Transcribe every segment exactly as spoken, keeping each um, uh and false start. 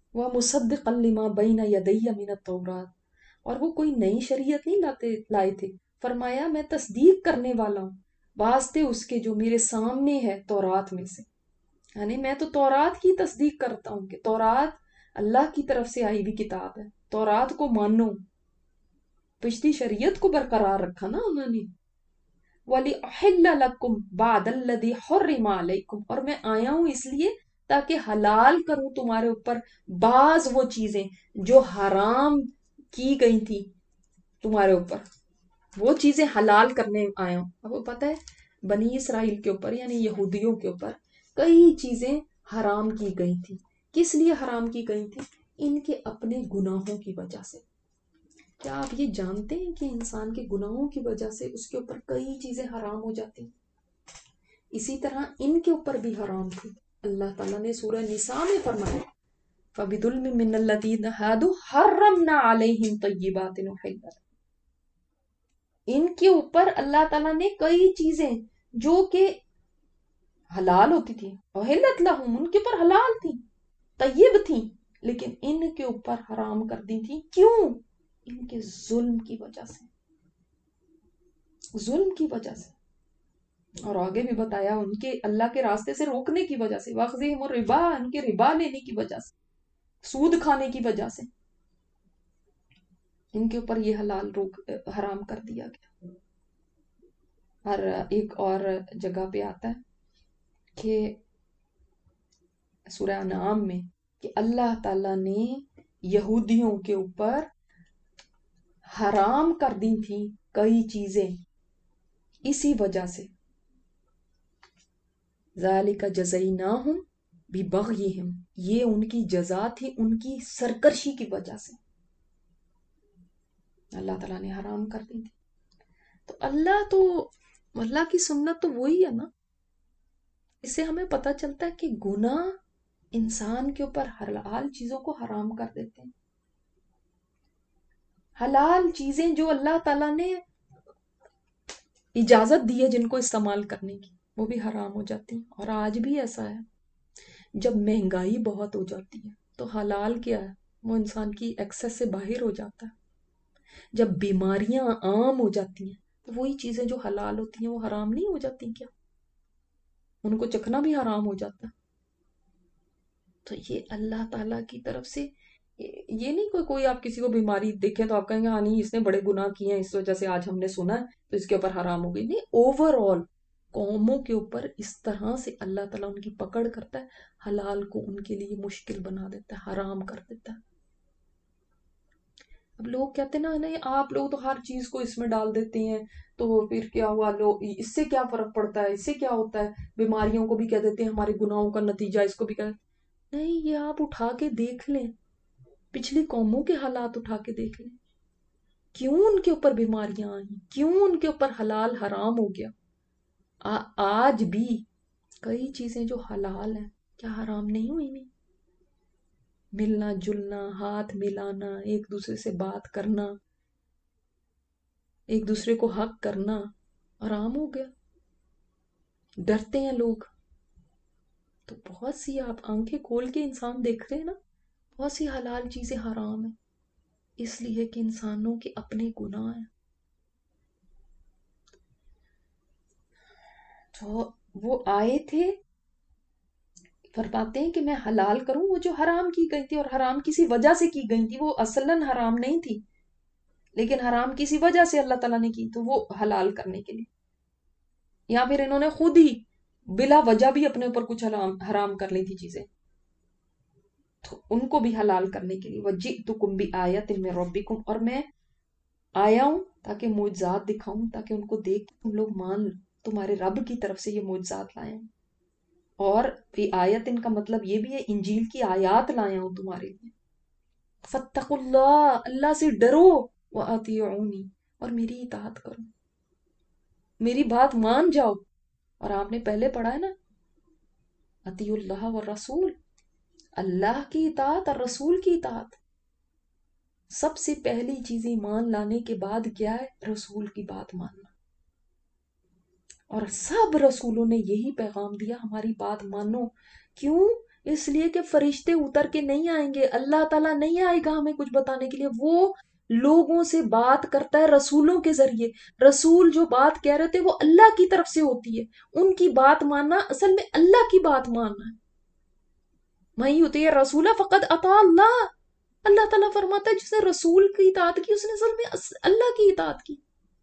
وَمُصَدِّقًا لِمَا بَيْنَ يَدَيَّ مِنَ التَّوْرَاةِ، اور وہ کوئی نئی شریعت نہیں لاتے لائے تھے، فرمایا میں تصدیق کرنے والا ہوں واسطے اس کے جو میرے سامنے ہے تورات میں سے. یعنی میں تو تورات کی تصدیق کرتا ہوں کہ تورات اللہ کی طرف سے آئی ہوئی کتاب ہے، تورات کو مانو. پچھلی شریعت کو برقرار رکھا نا انہوں نے. وَلِأُحِلَّ لَكُمْ بَعْدَ الَّذِي حُرِّمَ عَلَيْكُمْ، اور میں آیا ہوں اس لیے تاکہ حلال کروں تمہارے اوپر بعض وہ چیزیں جو حرام کی گئی تھی تمہارے اوپر، وہ چیزیں حلال کرنے آیا ہوں. اب وہ پتہ ہے بنی اسرائیل کے اوپر یعنی یہودیوں کے اوپر کئی چیزیں حرام کی گئی تھی. کس لیے حرام کی گئی تھی؟ ان کے اپنے گناہوں کی وجہ سے. کیا آپ یہ جانتے ہیں کہ انسان کے گناہوں کی وجہ سے اس کے اوپر کئی چیزیں حرام ہو جاتی ہیں؟ اسی طرح ان کے اوپر بھی حرام تھی. اللہ تعالیٰ نے سورہ نساء میں فرمایا فَبِظُلْمٍ مِّنَ الَّذِينَ هَادُوا حَرَّمْنَا عَلَيْهِمْ طَيِّبَاتٍ أُحِلَّتْ. ان کے اوپر اللہ تعالیٰ نے کئی چیزیں جو کہ حلال ہوتی تھی احلت لہم، ان کے اوپر حلال تھی، طیب تھی، لیکن ان کے اوپر حرام کر دی تھی. کیوں؟ ان کے ظلم کی وجہ سے، ظلم کی وجہ سے. اور آگے بھی بتایا ان کے اللہ کے راستے سے روکنے کی وجہ سے، وَأَخْذِهِمُ الرِّبَا، ان کے ربا لینے کی وجہ سے، سود کھانے کی وجہ سے ان کے اوپر یہ حلال روک حرام کر دیا گیا. اور ایک اور جگہ پہ آتا ہے کہ سورہ انعام میں کہ اللہ تعالیٰ نے یہودیوں کے اوپر حرام کر دی تھی کئی چیزیں اسی وجہ سے. ذَلِكَ جَزَيْنَاهُمْ بِبَغْيِهِمْ، یہ ان کی جزا تھی ان کی سرکشی کی وجہ سے اللہ تعالیٰ نے حرام کر دی تھی. تو اللہ تو اللہ کی سنت تو وہی ہے نا. اس سے ہمیں پتہ چلتا ہے کہ گناہ انسان کے اوپر حلال چیزوں کو حرام کر دیتے ہیں. حلال چیزیں جو اللہ تعالیٰ نے اجازت دی ہے جن کو استعمال کرنے کی، وہ بھی حرام ہو جاتی ہیں. اور آج بھی ایسا ہے، جب مہنگائی بہت ہو جاتی ہے تو حلال کیا ہے وہ انسان کی ایکسس سے باہر ہو جاتا ہے. جب بیماریاں عام ہو جاتی ہیں تو وہی چیزیں جو حلال ہوتی ہیں وہ حرام نہیں ہو جاتی کیا؟ ان کو چکھنا بھی حرام ہو جاتا ہے. تو یہ اللہ تعالیٰ کی طرف سے یہ نہیں کوئی کوئی آپ کسی کو بیماری دیکھیں تو آپ کہیں گے ہاں نہیں اس نے بڑے گناہ کیے ہیں اس وجہ سے آج ہم نے سنا ہے تو اس کے اوپر حرام ہو گئی. نہیں، اوور آل قوموں کے اوپر اس طرح سے اللہ تعالیٰ ان کی پکڑ کرتا ہے، حلال کو ان کے لیے مشکل بنا دیتا ہے، حرام کر دیتا ہے. اب لوگ کہتے ہیں نا نہیں آپ لوگ تو ہر چیز کو اس میں ڈال دیتے ہیں تو پھر کیا ہوا، لوگ اس سے کیا فرق پڑتا ہے، اس سے کیا ہوتا ہے، بیماریوں کو بھی کہہ دیتے ہیں ہمارے گناہوں کا نتیجہ، اس کو بھی کہہ. نہیں، یہ آپ اٹھا کے دیکھ لیں، پچھلی قوموں کے حالات اٹھا کے دیکھ لیں، کیوں ان کے اوپر بیماریاں آئیں، کیوں ان کے اوپر حلال حرام ہو گیا. آج بھی کئی چیزیں جو حلال ہیں کیا حرام نہیں ہوئی نہیں؟ ملنا جلنا، ہاتھ ملانا، ایک دوسرے سے بات کرنا، ایک دوسرے کو حق کرنا حرام ہو گیا. ڈرتے ہیں لوگ. تو بہت سی آپ آنکھیں کھول کے انسان دیکھ رہے ہیں نا، بہت سی حلال چیزیں حرام ہیں اس لیے کہ انسانوں کے اپنے گناہ ہیں. تو وہ آئے تھے فرماتے ہیں کہ میں حلال کروں وہ جو حرام کی گئی تھی، اور حرام کسی وجہ سے کی گئی تھی، وہ اصلاً حرام نہیں تھی لیکن حرام کسی وجہ سے اللہ تعالیٰ نے کی تو وہ حلال کرنے کے لیے. یا پھر انہوں نے خود ہی بلا وجہ بھی اپنے اوپر کچھ حرام حرام کر لی تھی چیزیں تو ان کو بھی حلال کرنے کے لیے. وَجِئْتُكُمْ بِآيَةٍ مِّن رَبِّكُمْ، اور میں آیا ہوں تاکہ معجزات دکھاؤں تاکہ ان کو دیکھ تم لوگ مان لو تمہارے رب کی طرف سے یہ معجزات لائے ہیں. اور فی آیت ان کا مطلب یہ بھی ہے انجیل کی آیات لایا ہوں تمہارے لیے. فَاتَّقُوا اللَّهَ، اللہ سے ڈرو، وَأَطِيعُونِي، اور میری اطاعت کرو، میری بات مان جاؤ. اور آپ نے پہلے پڑھا ہے نا اطیعوا اللہ والرسول، اللہ کی اطاعت اور رسول کی اطاعت. سب سے پہلی چیز ایمان لانے کے بعد کیا ہے؟ رسول کی بات ماننا. اور سب رسولوں نے یہی پیغام دیا ہماری بات مانو. کیوں؟ اس لیے کہ فرشتے اتر کے نہیں آئیں گے، اللہ تعالیٰ نہیں آئے گا ہمیں کچھ بتانے کے لیے، وہ لوگوں سے بات کرتا ہے رسولوں کے ذریعے. رسول جو بات کہہ رہے تھے وہ اللہ کی طرف سے ہوتی ہے، ان کی بات ماننا اصل میں اللہ کی بات ماننا ہے. میں یطیع رسول فقد اطاع اللہ. اللہ تعالیٰ فرماتا ہے جس نے رسول کی اطاعت کی اس نے اصل میں اللہ کی اطاعت کی.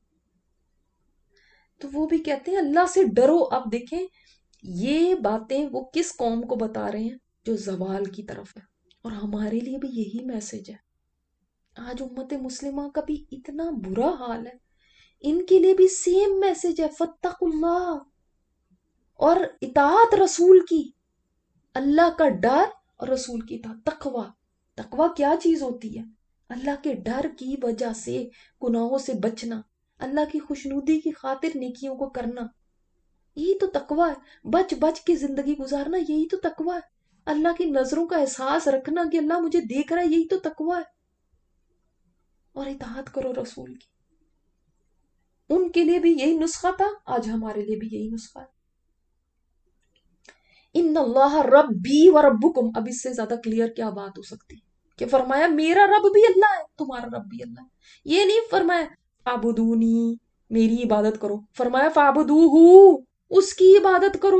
تو وہ بھی کہتے ہیں اللہ سے ڈرو. اب دیکھیں یہ باتیں وہ کس قوم کو بتا رہے ہیں؟ جو زوال کی طرف ہے. اور ہمارے لیے بھی یہی میسج ہے. آج امت مسلمہ کا بھی اتنا برا حال ہے، ان کے لیے بھی سیم میسج ہے، فاتقوا اللہ اور اطاعت رسول کی، اللہ کا ڈر اور رسول کی اطاعت. تقوی تقوی کیا چیز ہوتی ہے؟ اللہ کے ڈر کی وجہ سے گناہوں سے بچنا، اللہ کی خوشنودی کی خاطر نیکیوں کو کرنا، یہی تو تقوی ہے. بچ بچ کے زندگی گزارنا، یہی تو تقوی ہے. اللہ کی نظروں کا احساس رکھنا کہ اللہ مجھے دیکھ رہا ہے، یہی تو تقوی ہے. اور اطاعت کرو رسول کی. ان کے لیے بھی یہی نسخہ تھا، آج ہمارے لیے بھی یہی نسخہ ہے. ان اللہ ربی و ربکم. اب اس سے زیادہ کلیئر کیا بات ہو سکتی کہ فرمایا میرا رب بھی اللہ ہے، تمہارا رب بھی اللہ ہے. یہ نہیں فرمایا فعبدونی، میری عبادت کرو، فرمایا فعبدوہو، اس کی عبادت کرو.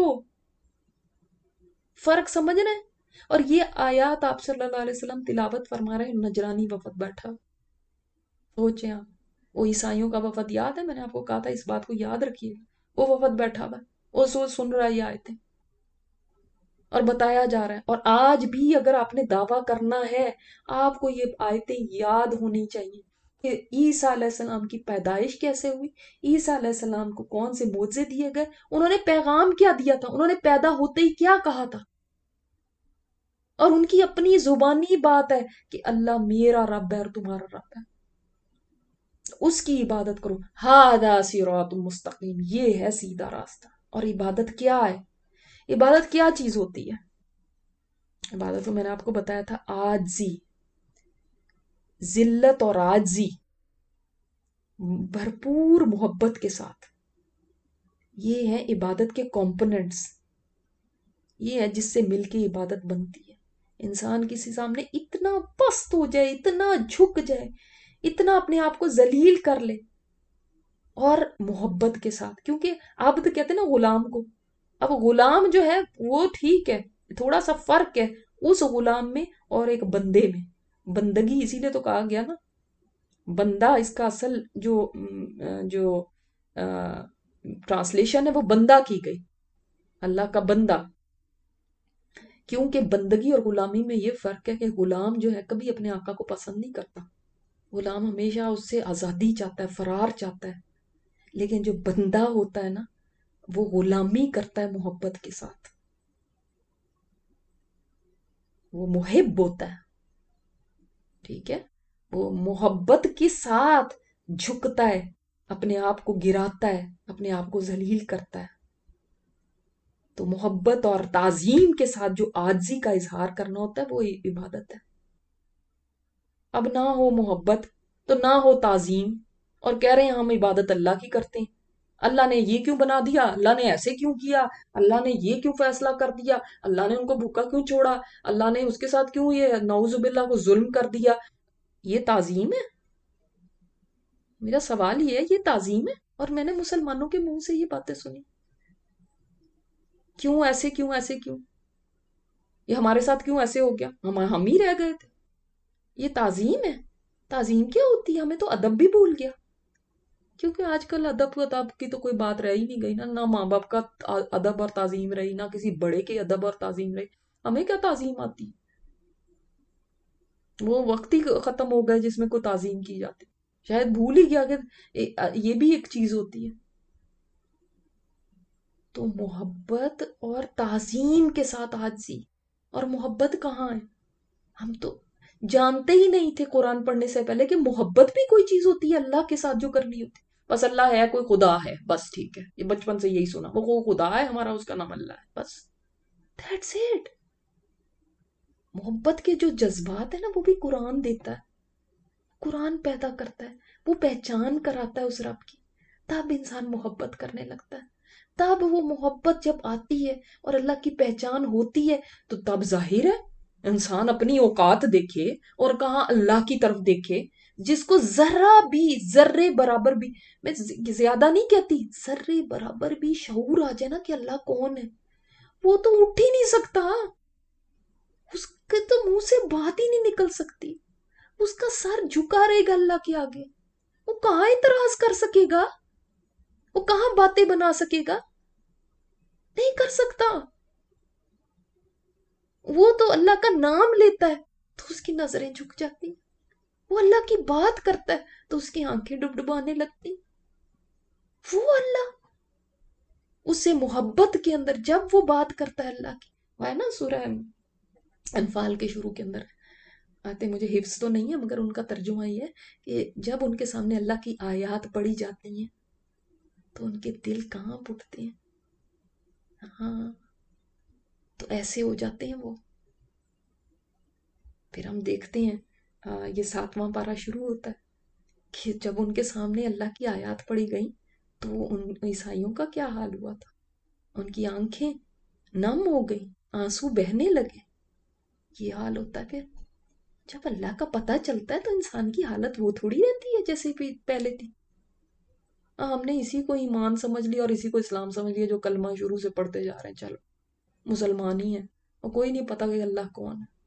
فرق سمجھ رہے ہیں؟ اور یہ آیات آپ صلی اللہ علیہ وسلم تلاوت فرما رہے ہیں، نجرانی وفد بیٹھا. سوچیں آپ، وہ عیسائیوں کا وفد یاد ہے؟ میں نے آپ کو کہا تھا اس بات کو یاد رکھیے. وہ وفد بیٹھا ہوا، وہ سو سن رہا ہے یہ آیتیں اور بتایا جا رہا ہے. اور آج بھی اگر آپ نے دعویٰ کرنا ہے، آپ کو یہ آیتیں یاد ہونی چاہیے کہ عیسیٰ علیہ السلام کی پیدائش کیسے ہوئی، عیسیٰ علیہ السلام کو کون سے معجزے دیے گئے، انہوں نے پیغام کیا دیا تھا، انہوں نے پیدا ہوتے ہی کیا کہا تھا. اور ان کی اپنی زبانی بات ہے کہ اللہ میرا رب ہے اور تمہارا رب ہے، اس کی عبادت کرو. ھذا صراط مستقیم، یہ ہے سیدھا راستہ. اور عبادت کیا ہے؟ عبادت کیا چیز ہوتی ہے؟ عبادت تو میں نے آپ کو بتایا تھا، عاجزی، ذلت اور عاجزی بھرپور محبت کے ساتھ. یہ ہے عبادت کے کمپوننٹس. یہ ہے جس سے مل کے عبادت بنتی ہے. انسان کسی سامنے اتنا پست ہو جائے، اتنا جھک جائے، اتنا اپنے آپ کو ذلیل کر لے، اور محبت کے ساتھ. کیونکہ عبد کہتے ہیں نا غلام کو. اب غلام جو ہے وہ ٹھیک ہے، تھوڑا سا فرق ہے اس غلام میں اور ایک بندے میں. بندگی اسی لیے تو کہا گیا نا، بندہ اس کا اصل جو جو ٹرانسلیشن ہے وہ بندہ کی گئی، اللہ کا بندہ. کیونکہ بندگی اور غلامی میں یہ فرق ہے کہ غلام جو ہے کبھی اپنے آقا کو پسند نہیں کرتا، غلام ہمیشہ اس سے آزادی چاہتا ہے، فرار چاہتا ہے. لیکن جو بندہ ہوتا ہے نا وہ غلامی کرتا ہے محبت کے ساتھ، وہ محب ہوتا ہے. ٹھیک ہے، وہ محبت کے ساتھ جھکتا ہے، اپنے آپ کو گراتا ہے، اپنے آپ کو ذلیل کرتا ہے. تو محبت اور تعظیم کے ساتھ جو عاجزی کا اظہار کرنا ہوتا ہے وہ عبادت ہے. اب نہ ہو محبت تو نہ ہو تعظیم، اور کہہ رہے ہیں ہم عبادت اللہ کی کرتے ہیں. اللہ نے یہ کیوں بنا دیا، اللہ نے ایسے کیوں کیا، اللہ نے یہ کیوں فیصلہ کر دیا، اللہ نے ان کو بھوکا کیوں چھوڑا، اللہ نے اس کے ساتھ کیوں یہ نعوذ باللہ کو ظلم کر دیا. یہ تعظیم ہے؟ میرا سوال یہ ہے، یہ تعظیم ہے؟ اور میں نے مسلمانوں کے منہ سے یہ باتیں سنی، کیوں ایسے، کیوں ایسے، کیوں یہ ہمارے ساتھ کیوں ایسے ہو گیا، ہم ہم ہی رہ گئے تھے. یہ تعظیم ہے؟ تعظیم کیا ہوتی ہے؟ ہمیں تو ادب بھی بھول گیا. کیونکہ آج کل ادب ادب کی تو کوئی بات رہ ہی نہیں گئی نا، نہ ماں باپ کا ادب اور تعظیم رہی، نہ کسی بڑے کے ادب اور تعظیم رہی. ہمیں کیا تعظیم آتی؟ وہ وقت ہی ختم ہو گئے جس میں کوئی تعظیم کی جاتی. شاید بھول ہی گیا کہ یہ بھی ایک چیز ہوتی ہے. تو محبت اور تعظیم کے ساتھ عاجزی. اور محبت کہاں ہے؟ ہم تو جانتے ہی نہیں تھے قرآن پڑھنے سے پہلے کہ محبت بھی کوئی چیز ہوتی ہے اللہ کے ساتھ جو کرنی ہوتی. بس اللہ ہے، کوئی خدا ہے، بس ٹھیک ہے، یہ بچپن سے یہی سنا، وہ کوئی خدا ہے ہمارا، اس کا نام اللہ ہے، بس دیٹس اٹ. محبت کے جو جذبات ہیں نا وہ بھی قرآن دیتا ہے، قرآن پیدا کرتا ہے، وہ پہچان کراتا ہے اس رب کی، تب انسان محبت کرنے لگتا ہے. تب وہ محبت جب آتی ہے اور اللہ کی پہچان ہوتی ہے تو تب ظاہر ہے انسان اپنی اوقات دیکھے اور کہاں اللہ کی طرف دیکھے. جس کو ذرہ بھی ذرے برابر بھی، میں زیادہ نہیں کہتی، ذرے برابر بھی شعور آ جائے نا کہ اللہ کون ہے، وہ تو اٹھ ہی نہیں سکتا، اس کے تو منہ سے بات ہی نہیں نکل سکتی، اس کا سر جھکا رہے گا اللہ کے آگے. وہ کہاں اعتراض کر سکے گا، وہ کہاں باتیں بنا سکے گا، نہیں کر سکتا. وہ تو اللہ کا نام لیتا ہے تو اس کی نظریں جھک جاتی، وہ اللہ کی بات کرتا ہے تو اس کی آنکھیں ڈب ڈبانے لگتی. وہ اللہ اس سے محبت کے اندر جب وہ بات کرتا ہے اللہ کی، وہ ہے نا سورہ انفال کے شروع کے اندر آتے، مجھے حفظ تو نہیں ہے مگر ان کا ترجمہ یہ ہے کہ جب ان کے سامنے اللہ کی آیات پڑھی جاتی ہیں تو ان کے دل کہاں پھٹتے ہیں، ہاں تو ایسے ہو جاتے ہیں وہ. پھر ہم دیکھتے ہیں یہ ساتواں پارہ شروع ہوتا ہے کہ جب ان کے سامنے اللہ کی آیات پڑھی گئیں تو ان عیسائیوں کا کیا حال ہوا تھا، ان کی آنکھیں نم ہو گئی، آنسو بہنے لگے. یہ حال ہوتا ہے. پھر جب اللہ کا پتہ چلتا ہے تو انسان کی حالت وہ تھوڑی رہتی ہے جیسے پہلے تھی. ہم نے اسی کو ایمان سمجھ لیا اور اسی کو اسلام سمجھ لیا جو کلمہ شروع سے پڑھتے جا رہے ہیں، چلو مسلمان ہی ہیں، اور کوئی نہیں پتا کہ اللہ کون ہے.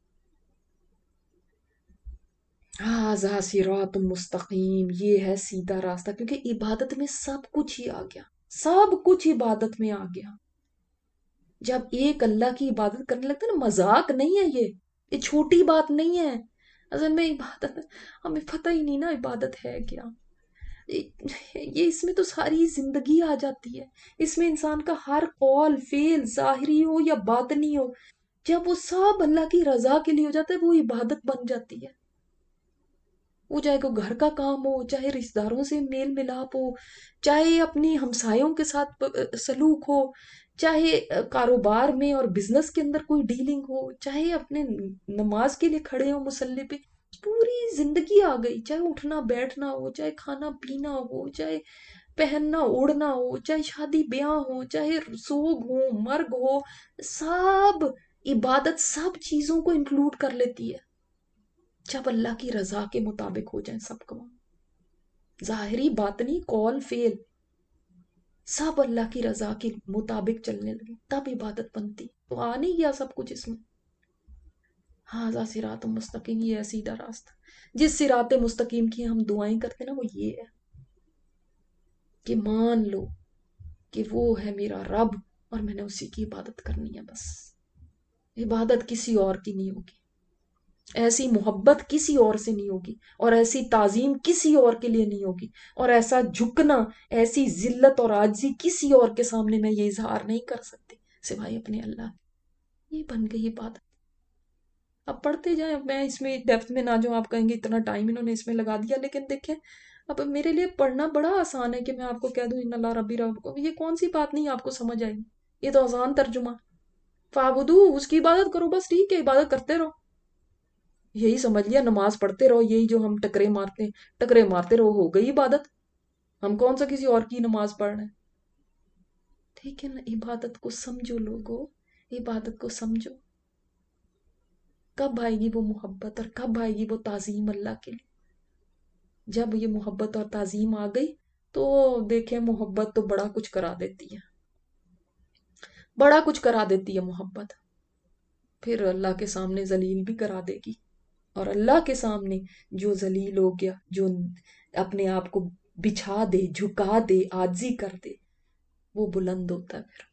ھذا صراط مستقیم، یہ ہے سیدھا راستہ، کیونکہ عبادت میں سب کچھ ہی آ گیا، سب کچھ عبادت میں آ گیا. جب ایک اللہ کی عبادت کرنے لگتا ہے نا، مذاق نہیں ہے، یہ یہ چھوٹی بات نہیں ہے. اصل میں عبادت ہمیں پتہ ہی نہیں نا عبادت ہے کیا. یہ اس میں تو ساری زندگی آ جاتی ہے، اس میں انسان کا ہر قول فعل ظاہری ہو یا باطنی ہو، جب وہ سب اللہ کی رضا کے لیے ہو جاتا ہے وہ عبادت بن جاتی ہے. وہ چاہے کوئی گھر کا کام ہو، چاہے رشتہ داروں سے میل ملاپ ہو، چاہے اپنی ہمسایوں کے ساتھ سلوک ہو، چاہے کاروبار میں اور بزنس کے اندر کوئی ڈیلنگ ہو، چاہے اپنے نماز کے لیے کھڑے ہو مصلی پہ، پوری زندگی آ گئی. چاہے اٹھنا بیٹھنا ہو، چاہے کھانا پینا ہو، چاہے پہننا اوڑھنا ہو، چاہے شادی بیاہ ہو، چاہے سوگ ہو مرگ ہو، سب عبادت سب چیزوں کو انکلوڈ کر لیتی ہے جب اللہ کی رضا کے مطابق ہو جائیں. سب کام ظاہری باطنی قول فعل سب اللہ کی رضا کے مطابق چلنے لگے تب عبادت بنتی. تو آ نہیں گیا سب کچھ اس میں. ھذا صراط مستقیم، یہ ہے سیدھا راستہ. جس صراط مستقیم کی ہم دعائیں کرتے ہیں نا، وہ یہ ہے کہ مان لو کہ وہ ہے میرا رب اور میں نے اسی کی عبادت کرنی ہے. بس عبادت کسی اور کی نہیں ہوگی، ایسی محبت کسی اور سے نہیں ہوگی، اور ایسی تعظیم کسی اور کے لیے نہیں ہوگی، اور ایسا جھکنا، ایسی ذلت اور عاجزی کسی اور کے سامنے میں یہ اظہار نہیں کر سکتے سوائے اپنے اللہ. یہ بن گئی عبادت. اب پڑھتے جائیں، میں اس میں ڈیپتھ میں نہ جو آپ کہیں گے اتنا ٹائم انہوں نے اس میں لگا دیا، لیکن دیکھیں اب میرے لیے پڑھنا بڑا آسان ہے کہ میں آپ کو کہہ دوں ان اللہ ربی رب، یہ کون سی بات نہیں آپ کو سمجھ آئے گی، یہ تو آسان ترجمہ. فعبدو، اس کی عبادت کرو، بس ٹھیک ہے، عبادت کرتے رہو. یہی سمجھ لیا نماز پڑھتے رہو، یہی جو ہم ٹکرے مارتے ہیں ٹکرے مارتے رہو، ہو گئی عبادت. ہم کون سا کسی اور کی نماز پڑھ رہے ہیں. ٹھیک ہے نا، عبادت کو سمجھو لوگو، عبادت کو سمجھو. کب آئے گی وہ محبت اور کب آئے گی وہ تعظیم اللہ کے لیے؟ جب یہ محبت اور تعظیم آ گئی تو دیکھیں محبت تو بڑا کچھ کرا دیتی ہے، بڑا کچھ کرا دیتی ہے محبت. پھر اللہ کے سامنے ذلیل بھی کرا دے گی، اور اللہ کے سامنے جو ذلیل ہو گیا، جو اپنے آپ کو بچھا دے، جھکا دے، عاجزی کر دے، وہ بلند ہوتا ہے. پھر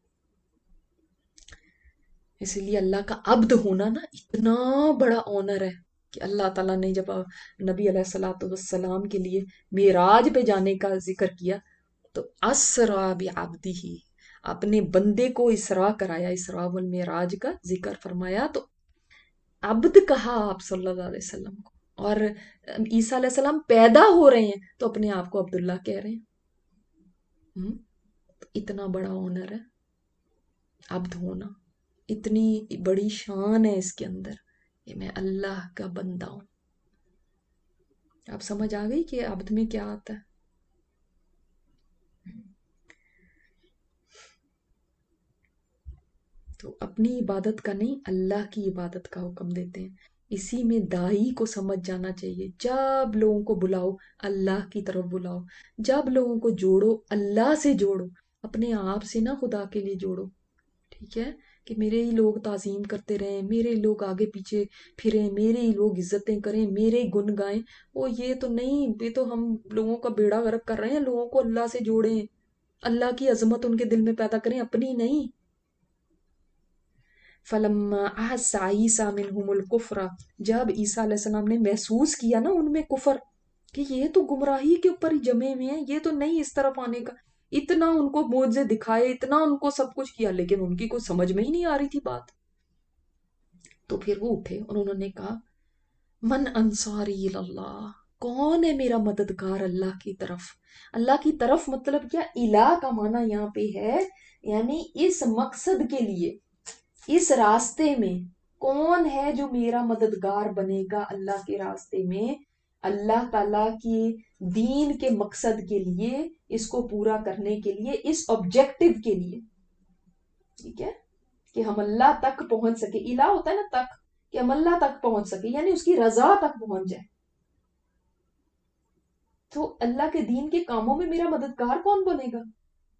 اسی لیے اللہ کا عبد ہونا نا اتنا بڑا آنر ہے کہ اللہ تعالیٰ نے جب نبی علیہ الصلوۃ والسلام کے لیے معراج پہ جانے کا ذکر کیا تو اسرا بعبدہ، اپنے بندے کو اسرا کرایا، اسرا والمعراج کا ذکر فرمایا تو عبد کہا آپ صلی اللہ علیہ وسلم کو. اور عیسیٰ علیہ السلام پیدا ہو رہے ہیں تو اپنے آپ کو عبداللہ کہہ رہے ہیں. اتنا بڑا آنر ہے عبد ہونا، اتنی بڑی شان ہے اس کے اندر کہ میں اللہ کا بندہ ہوں. آپ سمجھ آ گئی کہ عبد میں کیا آتا ہے. تو اپنی عبادت کا نہیں اللہ کی عبادت کا حکم دیتے ہیں. اسی میں دائی کو سمجھ جانا چاہیے. جب لوگوں کو بلاؤ اللہ کی طرف بلاؤ، جب لوگوں کو جوڑو اللہ سے جوڑو، اپنے آپ سے نہ خدا کے لیے جوڑو. ٹھیک ہے کہ میرے ہی لوگ تعظیم کرتے رہیں، میرے ہی لوگ آگے پیچھے پھریں، میرے ہی لوگ عزتیں کریں، میرے ہی گن گائیں. وہ یہ تو نہیں، یہ تو ہم لوگوں کا بیڑا غرق کر رہے ہیں. لوگوں کو اللہ سے جوڑیں، اللہ کی عظمت ان کے دل میں پیدا کریں، اپنی نہیں. فلما احس عیسیٰ منہم الکفر، جب عیسیٰ علیہ السلام نے محسوس کیا نا ان میں کفر، کہ یہ تو گمراہی کے اوپر ہی جمے ہوئے ہیں، یہ تو نہیں اس طرف آنے کا. اتنا ان کو معجزے دکھائے، اتنا ان کو سب کچھ کیا، لیکن ان کی کوئی سمجھ میں ہی نہیں آ رہی تھی بات. تو پھر وہ اٹھے اور انہوں نے کہا من انصاری اللہ، کون ہے میرا مددگار اللہ کی طرف. اللہ کی طرف مطلب کیا؟ الہ کا معنی یہاں پہ ہے یعنی اس مقصد کے لیے، اس راستے میں کون ہے جو میرا مددگار بنے گا اللہ کے راستے میں، اللہ تعالیٰ کی دین کے مقصد کے لیے، اس کو پورا کرنے کے لیے، اس آبجیکٹو کے لیے. ٹھیک ہے کہ ہم اللہ تک پہنچ سکے. الہ ہوتا ہے نا تک، کہ ہم اللہ تک پہنچ سکے یعنی اس کی رضا تک پہنچ جائے. تو اللہ کے دین کے کاموں میں میرا مددگار کون بنے گا؟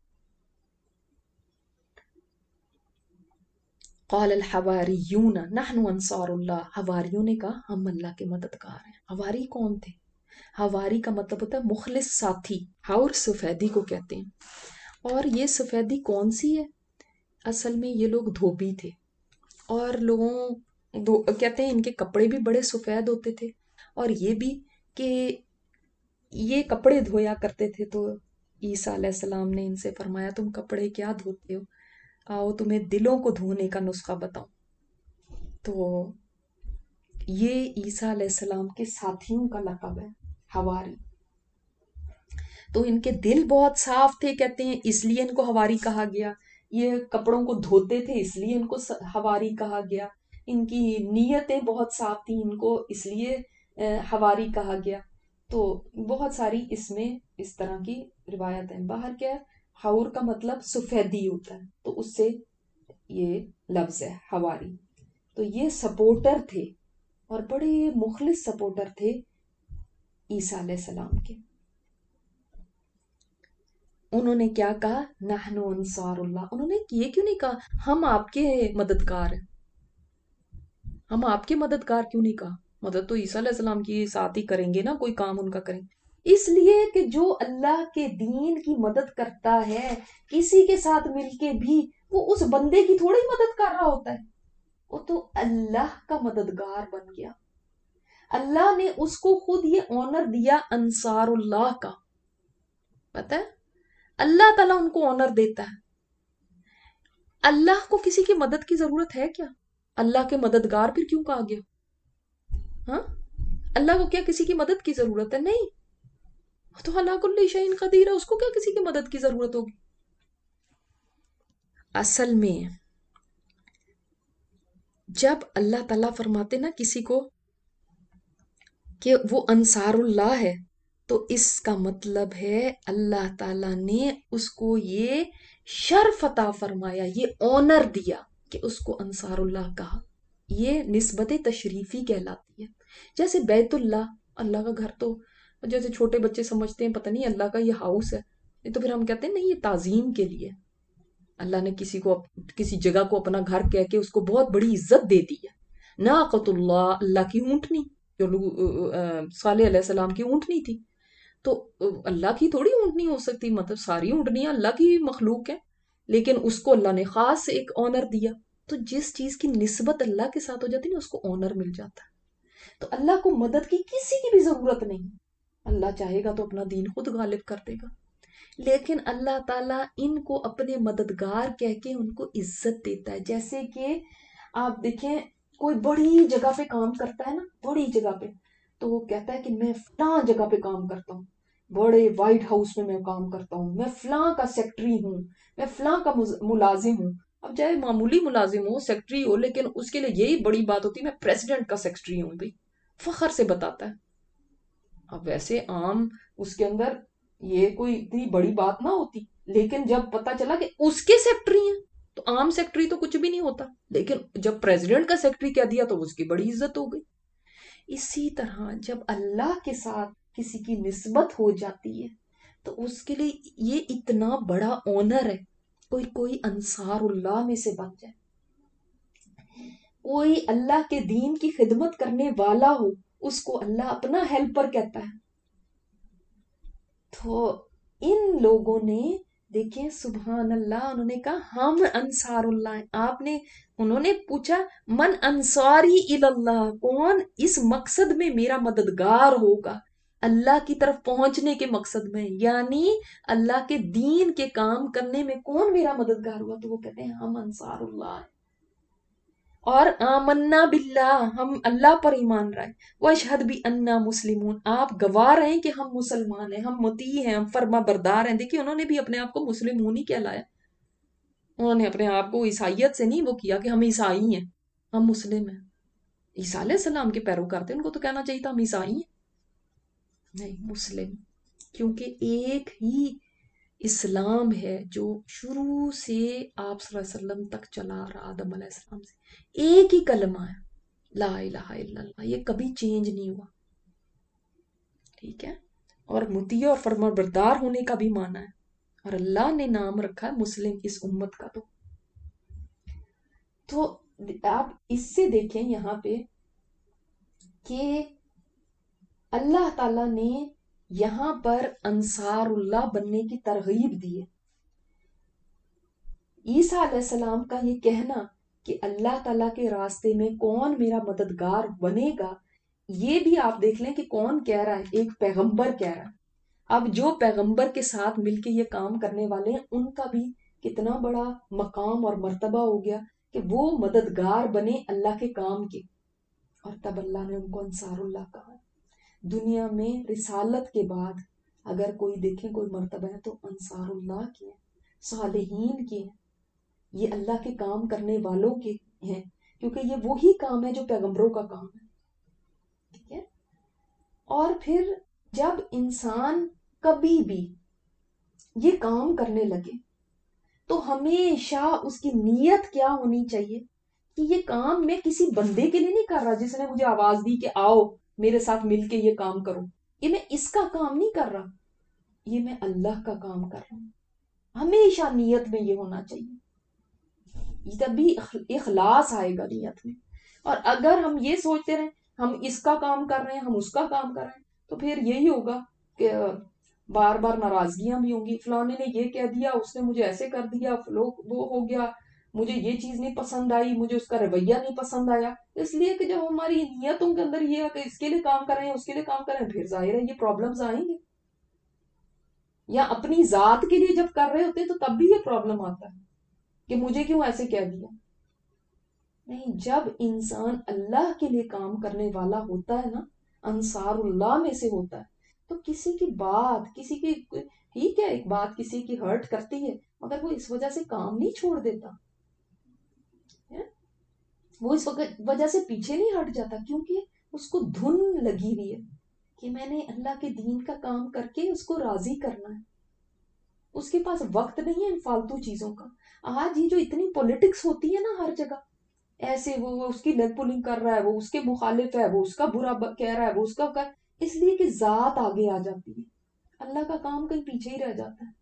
قال الحواریون نحن انصار اللہ، حواریوں نے کہا ہم اللہ کے مددگار ہیں. حواری کون تھے؟ حواری کا مطلب ہوتا ہے مخلص ساتھی، حور سفیدی کو کہتے ہیں. اور یہ سفیدی کون سی ہے؟ اصل میں یہ لوگ دھوبی تھے، اور لوگوں دو کہتے ہیں ان کے کپڑے بھی بڑے سفید ہوتے تھے، اور یہ بھی کہ یہ کپڑے دھویا کرتے تھے. تو عیسیٰ علیہ السلام نے ان سے فرمایا تم کپڑے کیا دھوتے ہو، آؤ تمہیں دلوں کو دھونے کا نسخہ بتاؤں. تو یہ عیسیٰ علیہ السلام کے ساتھیوں کا لقب ہے حواری. تو ان کے دل بہت صاف تھے کہتے ہیں، اس لیے ان کو حواری کہا گیا. یہ کپڑوں کو دھوتے تھے اس لیے ان کو حواری کہا گیا. ان کی نیتیں بہت صاف تھیں، ان کو اس لیے حواری کہا گیا. تو بہت ساری اس میں اس طرح کی روایت ہیں. باہر کیا ہے، حور کا مطلب سفیدی ہوتا ہے، تو اس سے یہ لفظ ہے حواری. تو یہ سپورٹر تھے اور بڑے مخلص سپورٹر تھے عیسیٰ علیہ السلام کے. انہوں نے کیا کہا؟ نحن انصار اللہ. انہوں نے یہ کیوں نہیں کہا ہم آپ کے مددگار ہیں؟ ہم آپ کے مددگار کیوں نہیں کہا؟ مدد تو عیسیٰ علیہ السلام کی ساتھ ہی کریں گے نا، کوئی کام ان کا کریں. اس لیے کہ جو اللہ کے دین کی مدد کرتا ہے کسی کے ساتھ مل کے بھی، وہ اس بندے کی تھوڑی مدد کر رہا ہوتا ہے، وہ تو اللہ کا مددگار بن گیا. اللہ نے اس کو خود یہ آنر دیا انصار اللہ کا. پتہ ہے اللہ تعالیٰ ان کو آنر دیتا ہے. اللہ کو کسی کی مدد کی ضرورت ہے کیا؟ اللہ کے مددگار پھر کیوں کہا گیا؟ ہاں اللہ کو کیا کسی کی مدد کی ضرورت ہے؟ نہیں، تو اللہ کل شیء قدیر ہے، اس کو کیا کسی کی مدد کی ضرورت ہوگی؟ اصل میں جب اللہ تعالیٰ فرماتے نا کسی کو کہ وہ انصار اللہ ہے، تو اس کا مطلب ہے اللہ تعالیٰ نے اس کو یہ شرف عطا فرمایا، یہ آنر دیا کہ اس کو انصار اللہ کہا. یہ نسبت تشریفی کہلاتی ہے. جیسے بیت اللہ، اللہ کا گھر، تو جیسے چھوٹے بچے سمجھتے ہیں پتہ نہیں اللہ کا یہ ہاؤس ہے، تو پھر ہم کہتے ہیں نہیں یہ تعظیم کے لیے اللہ نے کسی کو کسی جگہ کو اپنا گھر کہہ کے اس کو بہت بڑی عزت دے دی ہے. ناقۃ اللہ، اللہ کی اونٹنی، جو لوگ صالح علیہ السلام کی اونٹنی تھی، تو اللہ کی تھوڑی اونٹنی ہو سکتی، مطلب ساری اونٹنیاں اللہ کی مخلوق ہیں، لیکن اس کو اللہ نے خاص ایک آنر دیا. تو جس چیز کی نسبت اللہ کے ساتھ ہو جاتی ہے نا، اس کو آنر مل جاتا ہے. تو اللہ کو مدد کی کسی کی بھی ضرورت نہیں. اللہ چاہے گا تو اپنا دین خود غالب کر دے گا، لیکن اللہ تعالیٰ ان کو اپنے مددگار کہہ کے ان کو عزت دیتا ہے. جیسے کہ آپ دیکھیں کوئی بڑی جگہ پہ کام کرتا ہے نا، بڑی جگہ پہ، تو وہ کہتا ہے کہ میں فلاں جگہ پہ کام کرتا ہوں، بڑے وائٹ ہاؤس میں میں کام کرتا ہوں، میں فلاں کا سیکٹری ہوں، میں فلاں کا ملازم ہوں. اب چاہے معمولی ملازم ہو، سیکٹری ہو، لیکن اس کے لیے یہی بڑی بات ہوتی ہے میں پریزیڈنٹ کا سیکٹری ہوں، بھی فخر سے بتاتا ہے. اب ویسے عام اس کے اندر یہ کوئی اتنی بڑی بات نہ ہوتی، لیکن جب پتا چلا کہ اس کے سیکٹری ہیں تو عام سیکٹری تو کچھ بھی نہیں ہوتا، لیکن جب پریزیڈنٹ کا سیکٹری کہہ دیا تو اس کی بڑی عزت ہو گئی۔ اسی طرح جب اللہ کے ساتھ کسی کی نسبت ہو جاتی ہے تو اس کے لیے یہ اتنا بڑا آنر ہے، کوئی کوئی انصار اللہ میں سے بن جائے، کوئی اللہ کے دین کی خدمت کرنے والا ہو، اس کو اللہ اپنا ہیلپر کہتا ہے۔ تو ان لوگوں نے دیکھیں سبحان اللہ، انہوں نے کہا ہم انصار اللہ ہیں۔ آپ نے انہوں نے پوچھا من انصاری اللہ، کون اس مقصد میں میرا مددگار ہوگا، اللہ کی طرف پہنچنے کے مقصد میں، یعنی اللہ کے دین کے کام کرنے میں کون میرا مددگار ہوگا؟ تو وہ کہتے ہیں ہم انصار اللہ ہیں، اور آمنا باللہ، ہم اللہ پر ایمان رائے، واشہد بھی انا مسلمون، آپ گواہ رہیں کہ ہم مسلمان ہیں، ہم مطیع ہیں، ہم فرما بردار ہیں۔ دیکھیے انہوں نے بھی اپنے آپ کو مسلمون ہی کہلایا، انہوں نے اپنے آپ کو عیسائیت سے نہیں وہ کیا کہ ہم عیسائی ہیں، ہم مسلم ہیں۔ عیسیٰ علیہ السلام کے پیروکار تھے، ان کو تو کہنا چاہیے تھا ہم عیسائی ہیں، نہیں مسلم، کیونکہ ایک ہی اسلام ہے جو شروع سے آپ صلی اللہ علیہ وسلم تک چلا آ رہا، آدم علیہ السلام سے ایک ہی کلمہ ہے لا الہ الا اللہ، یہ کبھی چینج نہیں ہوا، ٹھیک ہے؟ اور مطیع اور فرما بردار ہونے کا بھی معنی ہے، اور اللہ نے نام رکھا ہے مسلم اس امت کا۔ تو تو آپ اس سے دیکھیں یہاں پہ کہ اللہ تعالیٰ نے یہاں پر انصار اللہ بننے کی ترغیب دی ہے۔ عیسیٰ علیہ السلام کا یہ کہنا کہ اللہ تعالیٰ کے راستے میں کون میرا مددگار بنے گا، یہ بھی آپ دیکھ لیں کہ کون کہہ رہا ہے، ایک پیغمبر کہہ رہا ہے۔ اب جو پیغمبر کے ساتھ مل کے یہ کام کرنے والے ہیں ان کا بھی کتنا بڑا مقام اور مرتبہ ہو گیا کہ وہ مددگار بنے اللہ کے کام کے، اور تب اللہ نے ان کو انصار اللہ کہا۔ دنیا میں رسالت کے بعد اگر کوئی دیکھیں کوئی مرتبہ ہے تو انصار اللہ کی ہے، صالحین کی ہے، یہ اللہ کے کام کرنے والوں کے ہیں، کیونکہ یہ وہی کام ہے جو پیغمبروں کا کام ہے، ٹھیک ہے؟ اور پھر جب انسان کبھی بھی یہ کام کرنے لگے تو ہمیشہ اس کی نیت کیا ہونی چاہیے کہ یہ کام میں کسی بندے کے لیے نہیں کر رہا جس نے مجھے آواز دی کہ آؤ میرے ساتھ مل کے یہ کام کرو، یہ میں اس کا کام نہیں کر رہا، یہ میں اللہ کا کام کر رہا ہوں۔ ہمیشہ نیت میں یہ ہونا چاہیے، تبھی اخلاص آئے گا نیت میں۔ اور اگر ہم یہ سوچتے رہیں ہم اس کا کام کر رہے ہیں، ہم اس کا کام کر رہے ہیں، تو پھر یہی ہوگا کہ بار بار ناراضگیاں بھی ہوں گی، فلانے نے یہ کہہ دیا، اس نے مجھے ایسے کر دیا، لوگ وہ ہو گیا، مجھے یہ چیز نہیں پسند آئی، مجھے اس کا رویہ نہیں پسند آیا، اس لیے کہ جب ہماری نیتوں کے اندر یہ ہے کہ اس کے لیے کام کر رہے ہیں اس کے لیے کام کر رہے ہیں، پھر ظاہر ہے یہ پرابلمز آئیں گے۔ یا اپنی ذات کے لیے جب کر رہے ہوتے ہیں تو تب بھی یہ پرابلم آتا ہے کہ مجھے کیوں ایسے کہہ دیا۔ نہیں، جب انسان اللہ کے لیے کام کرنے والا ہوتا ہے نا، انصار اللہ میں سے ہوتا ہے، تو کسی کی بات، کسی کی، ٹھیک ہے ایک بات کسی کی ہرٹ کرتی ہے مگر وہ اس وجہ سے کام نہیں چھوڑ دیتا، وہ اس وجہ سے پیچھے نہیں ہٹ جاتا، کیونکہ اس کو دھن لگی ہوئی ہے کہ میں نے اللہ کے دین کا کام کر کے اس کو راضی کرنا ہے۔ اس کے پاس وقت نہیں ہے ان فالتو چیزوں کا۔ آج یہ جو اتنی پولیٹکس ہوتی ہے نا ہر جگہ، ایسے وہ اس کی لیگ پولنگ کر رہا ہے، وہ اس کے مخالف ہے، وہ اس کا برا کہہ رہا ہے، وہ اس کا کر، اس لیے کہ ذات آگے آ جاتی ہے، اللہ کا کام کہیں پیچھے ہی رہ جاتا ہے۔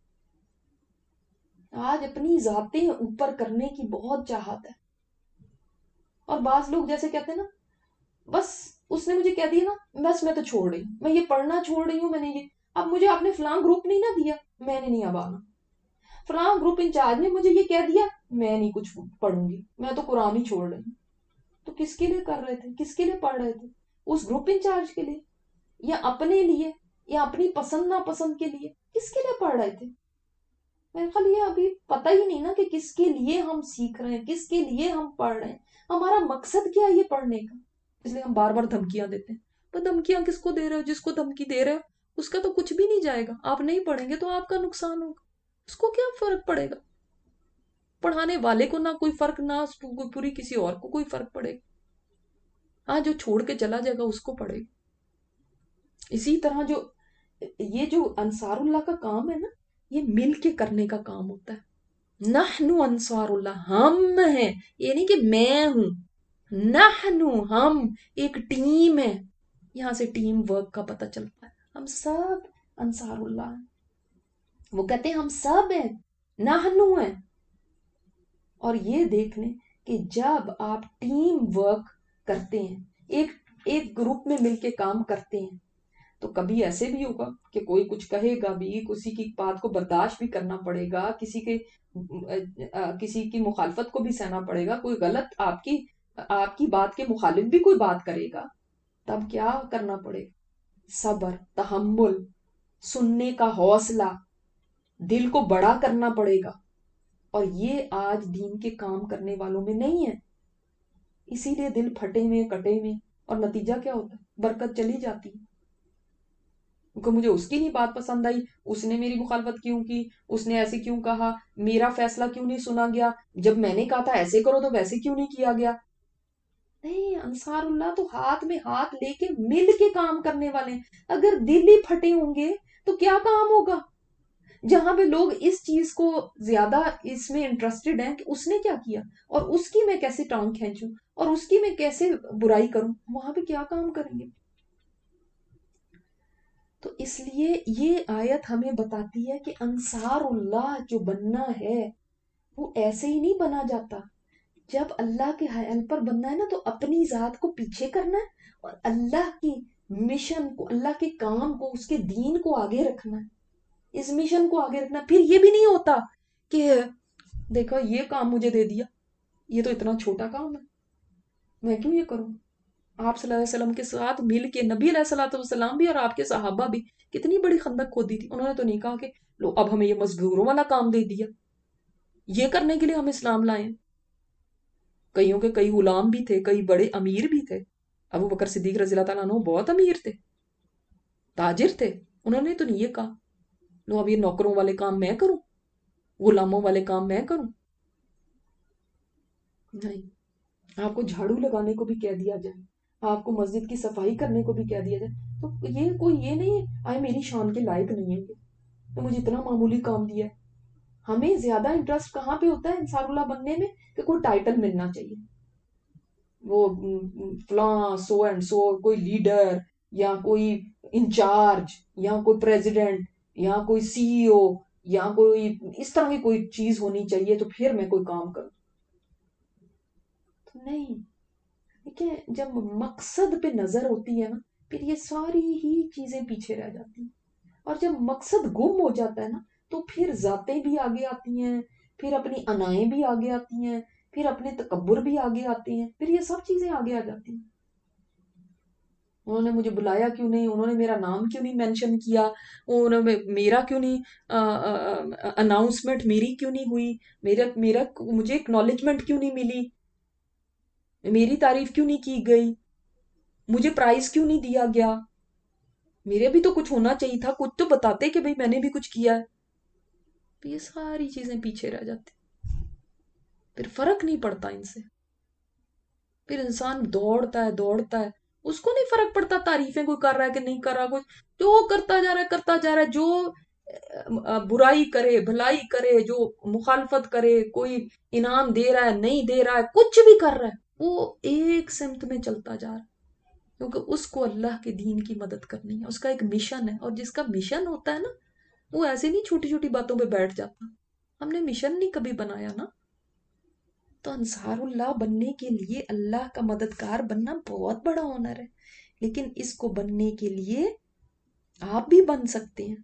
آج اپنی ذاتیں اوپر کرنے کی بہت چاہت ہے، اور بعض لوگ جیسے کہتے ہیں نا بس اس نے مجھے کہہ دیا نا بس میں تو چھوڑ رہی ہوں، میں یہ پڑھنا چھوڑ رہی ہوں، میں نے یہ، اب مجھے آپ نے فلاں گروپ نہیں نہ دیا، میں نے نہیں اب آنا، فلاں گروپ انچارج نے مجھے یہ کہہ دیا، میں نہیں کچھ پڑھوں گی، میں تو قرآن ہی چھوڑ رہی ہوں۔ تو کس کے لیے کر رہے تھے، کس کے لیے پڑھ رہے تھے؟ اس گروپ انچارج کے لیے، یا اپنے لیے، یا اپنی پسند ناپسند کے لیے؟ کس کے لیے پڑھ رہے تھے؟ میرے خیال یہ ابھی پتہ ہی نہیں نا کہ کس کے لیے ہم سیکھ رہے ہیں، کس کے لیے ہم پڑھ رہے ہیں، ہمارا مقصد کیا ہے یہ پڑھنے کا؟ اس لیے ہم بار بار دھمکیاں دیتے ہیں۔ تو دھمکیاں کس کو دے رہے ہو؟ جس کو دھمکی دے رہے ہو اس کا تو کچھ بھی نہیں جائے گا، آپ نہیں پڑھیں گے تو آپ کا نقصان ہوگا، اس کو کیا فرق پڑے گا؟ پڑھانے والے کو نہ کوئی فرق، نہ پوری کسی اور کو کوئی فرق پڑے گا، ہاں جو چھوڑ کے چلا جائے گا اس کو پڑے گا۔ اسی طرح جو یہ جو انصار اللہ کا کام ہے نا، یہ مل کے کرنے کا کام ہوتا ہے، नहनु अंसारुल्लाह, हम हैं, ये नहीं कि मैं हूं, नहनु हम, एक टीम है। यहां से टीम वर्क का पता चलता है, हम सब अंसारुल्लाह हैं। वो कहते हैं हम सब हैं, नहनु हैं। और ये देख लें कि जब आप टीम वर्क करते हैं, एक एक ग्रुप में मिलके काम करते हैं, तो कभी ऐसे भी होगा कि कोई कुछ कहेगा भी, किसी की बात को बर्दाश्त भी करना पड़ेगा, किसी के अ, अ, किसी की मुखालफत को भी सहना पड़ेगा, कोई गलत आपकी आपकी बात के मुखालिफ भी कोई बात करेगा, तब क्या करना पड़ेगा? सब्र, तहम्मुल, सुनने का हौसला, दिल को बड़ा करना पड़ेगा। और ये आज दीन के काम करने वालों में नहीं है, इसीलिए दिल फटे हुए कटे हुए, और नतीजा क्या होता है? बरकत चली जाती है। क्योंकि मुझे उसकी नहीं बात पसंद आई, उसने मेरी मुखालफत क्यों की, उसने ऐसे क्यों कहा, मेरा फैसला क्यों नहीं सुना गया, जब मैंने कहा था ऐसे करो तो वैसे क्यों नहीं किया गया। नहीं, अंसारुल्लाह तो हाथ में हाथ लेके मिल के काम करने वाले हैं। अगर दिल ही फटे होंगे तो क्या काम होगा? जहां पे लोग इस चीज को ज्यादा इसमें इंटरेस्टेड हैं कि उसने क्या किया और उसकी मैं कैसे टांग खींचूं और उसकी मैं कैसे बुराई करूं, वहां पे क्या काम करेंगे? तो इसलिए ये आयत हमें बताती है कि अंसारुल्लाह जो बनना है वो ऐसे ही नहीं बना जाता। जब अल्लाह के हेल्पर बनना है ना, तो अपनी जात को पीछे करना है और अल्लाह की मिशन को, अल्लाह के काम को, उसके दीन को आगे रखना है, इस मिशन को आगे रखना। फिर ये भी नहीं होता कि देखो ये काम मुझे दे दिया, ये तो इतना छोटा काम है, मैं क्यों ये करूं। आप सल्लल्लाहु अलैहि वसल्लम के साथ मिल के नबी अलैहिस्सलाम भी और आपके सहाबा भी कितनी बड़ी खंदक खोदी थी, उन्होंने तो नहीं कहा कि लो अब हमें ये मजदूरों वाला काम दे दिया, ये करने के लिए हम इस्लाम लाए। कईयों के कई गुलाम भी थे, कई बड़े अमीर भी थे। अबू बकर सिद्दीक रज़ी अल्लाह ताला अन्हु बहुत अमीर थे, ताजिर थे। उन्होंने तो नहीं ये कहा लो अब ये नौकरों वाले काम मैं करूं, गुलामों वाले काम मैं करूं। नहीं, आपको झाड़ू लगाने को भी कह दिया जाए, आपको मस्जिद की सफाई करने को भी कह दिया जाए, तो ये कोई ये नहीं है आए मेरी शान के लायक नहीं है ये, तो मुझे इतना मामूली काम दिया है। हमें ज्यादा इंटरेस्ट कहाँ पे होता है इंसारुल्लाह बनने में? कि कोई टाइटल मिलना चाहिए, वो फला सो एंड सो, कोई लीडर या कोई इंचार्ज या कोई प्रेसिडेंट या कोई सीईओ या कोई इस तरह की कोई चीज होनी चाहिए तो फिर मैं कोई काम करूं। तो नहीं, देखिए जब मकसद पे नजर होती है ना, फिर ये सारी ही चीजें पीछे रह जाती हैं। और जब मकसद गुम हो जाता है ना, तो फिर जातें भी आगे आती हैं, फिर अपनी अनाएं भी आगे आती हैं, फिर अपने तकब्बुर भी आगे आते हैं, फिर ये सब चीजें आगे आ जाती हैं। उन्होंने मुझे बुलाया क्यों नहीं, उन्होंने मेरा नाम क्यों नहीं मेंशन किया, उन्होंने मेरा क्यों नहीं अनाउंसमेंट मेरी क्यों नहीं हुई, मेरा मेरा मुझे एक्नॉलेजमेंट क्यों नहीं मिली, मेरी तारीफ क्यों नहीं की गई, मुझे प्राइज क्यों नहीं दिया गया। मेरे भी तो कुछ होना चाहिए था, कुछ तो बताते कि भाई मैंने भी कुछ किया है। तो ये सारी चीजें पीछे रह जाती, फिर फर्क नहीं पड़ता इनसे। फिर इंसान दौड़ता है दौड़ता है, उसको नहीं फर्क पड़ता तारीफें कोई कर रहा है कि नहीं कर रहा, कुछ जो करता जा रहा है करता जा रहा है, जो अ, बुराई करे भलाई करे, जो मुखालफत करे, कोई इनाम दे रहा है नहीं दे रहा है, कुछ भी कर रहा है, वो एक सिमत में चलता जा रहा है। क्योंकि उसको अल्लाह के दीन की मदद करनी है, उसका एक मिशन है, और जिसका मिशन होता है ना, वो ऐसे नहीं छोटी छोटी बातों पे बैठ जाता। हमने मिशन नहीं कभी बनाया ना। तो अंसारुल्लाह बनने के लिए, अल्लाह का मददगार बनना बहुत बड़ा ऑनर है, लेकिन इसको बनने के लिए आप भी बन सकते हैं।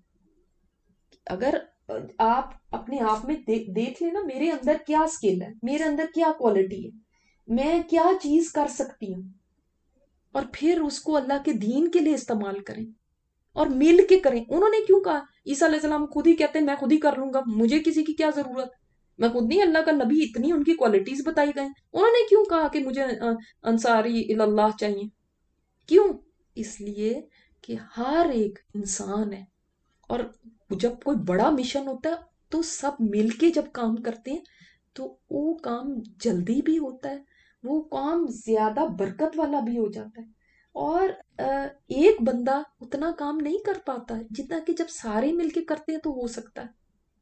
अगर आप अपने आप में दे, देख लेना मेरे अंदर क्या स्किल है, मेरे अंदर क्या क्वालिटी है, मैं क्या चीज कर सकती हूँ, और फिर उसको अल्लाह के दीन के लिए इस्तेमाल करें और मिल के करें। उन्होंने क्यों कहा, ईसा अलैहिस्सलाम खुद ही कहते हैं मैं खुद ही कर लूंगा, मुझे किसी की क्या जरूरत, मैं खुद नहीं अल्लाह का नबी, इतनी उनकी क्वालिटीज बताई गई। उन्होंने क्यों कहा कि मुझे अ, अंसारी इल्लल्लाह चाहिए? क्यों? इसलिए कि हर एक इंसान है, और जब कोई बड़ा मिशन होता है तो सब मिलके जब काम करते हैं तो वो काम जल्दी भी होता है, वो काम ज्यादा बरकत वाला भी हो जाता है। और अ, एक बंदा उतना काम नहीं कर पाता है जितना कि जब सारे मिलके करते हैं तो हो सकता है।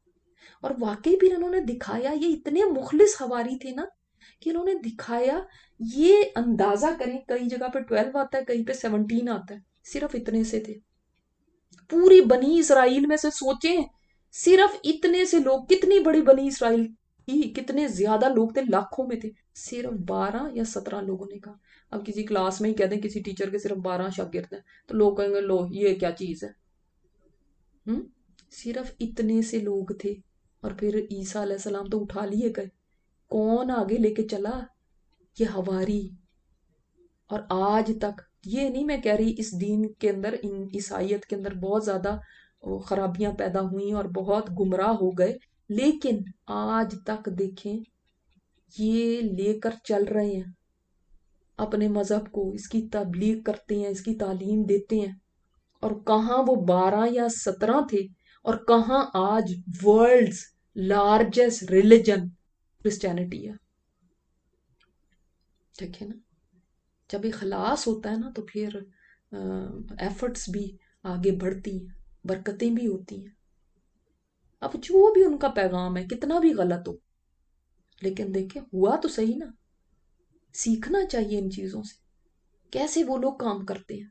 اور واقعی پھر انہوں نے دکھایا، یہ اتنے مخلص حواری تھے نا کہ انہوں نے دکھایا. یہ اندازہ کریں، کئی جگہ پہ ٹویلو آتا ہے، کہیں پہ سیونٹین آتا ہے، صرف اتنے سے تھے پوری بنی اسرائیل میں سے. سوچیں صرف اتنے سے لوگ، کتنی بڑی بنی اسرائیل تھی، کتنے زیادہ لوگ تھے، لاکھوں میں تھے، صرف بارہ یا سترہ لوگوں نے کہا. اب کسی کلاس میں ہی کہہ دیں کسی ٹیچر کے صرف بارہ شاگرد ہیں تو لوگ کہیں گے لو یہ کیا چیز ہے. ہم صرف اتنے سے لوگ تھے اور پھر عیسیٰ علیہ السلام تو اٹھا لیے گئے. کون آگے لے کے چلا؟ یہ حواری. اور آج تک یہ نہیں میں کہہ رہی اس دین کے اندر، ان عیسائیت کے اندر بہت زیادہ خرابیاں پیدا ہوئیں اور بہت گمراہ ہو گئے، لیکن آج تک دیکھیں یہ لے کر چل رہے ہیں اپنے مذہب کو، اس کی تبلیغ کرتے ہیں، اس کی تعلیم دیتے ہیں. اور کہاں وہ بارہ یا سترہ تھے اور کہاں آج ورلڈز لارجسٹ ریلیجن کرسچینٹی ہے. دیکھیں نا، جب اخلاص ہوتا ہے نا تو پھر ایفرٹس بھی آگے بڑھتی ہیں، برکتیں بھی ہوتی ہیں. اب جو بھی ان کا پیغام ہے کتنا بھی غلط ہو، لیکن دیکھیں ہوا تو صحیح نا. سیکھنا چاہیے ان چیزوں سے، کیسے وہ لوگ کام کرتے ہیں.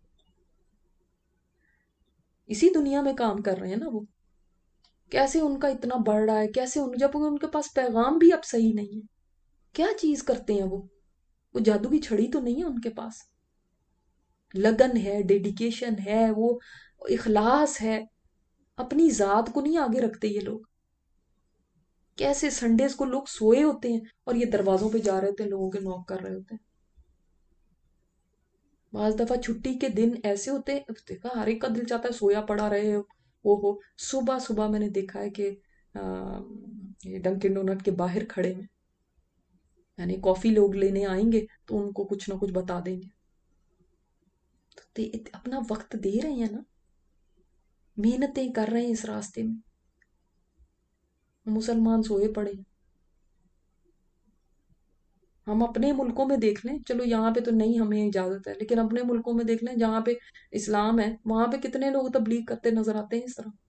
اسی دنیا میں کام کر رہے ہیں نا وہ، کیسے ان کا اتنا بڑھ رہا ہے، کیسے ان جب ان کے پاس پیغام بھی اب صحیح نہیں ہے. کیا چیز کرتے ہیں وہ وہ جادو کی چھڑی تو نہیں ہے ان کے پاس. لگن ہے، ڈیڈیکیشن ہے، وہ اخلاص ہے، اپنی ذات کو نہیں آگے رکھتے یہ لوگ. کیسے سنڈیز کو لوگ سوئے ہوتے ہیں اور یہ دروازوں پہ جا رہے ہوتے ہیں، لوگوں کے نوک کر رہے ہوتے ہیں. بعض دفعہ چھٹی کے دن ایسے ہوتے ہیں، دیکھا ہر ایک کا دل چاہتا ہے سویا پڑا رہے ہو وہ ہو. صبح صبح میں نے دیکھا ہے کہ ڈنکن ڈونٹ کے باہر کھڑے ہیں، یعنی کافی لوگ لینے آئیں گے تو ان کو کچھ نہ کچھ بتا دیں گے. تو اپنا وقت دے رہے ہیں نا، محنتیں کر رہے ہیں اس راستے میں. مسلمان سوئے پڑے. ہم اپنے ملکوں میں دیکھ لیں، چلو یہاں پہ تو نہیں ہمیں اجازت ہے، لیکن اپنے ملکوں میں دیکھ لیں جہاں پہ اسلام ہے وہاں پہ کتنے لوگ تبلیغ کرتے نظر آتے ہیں اس طرح.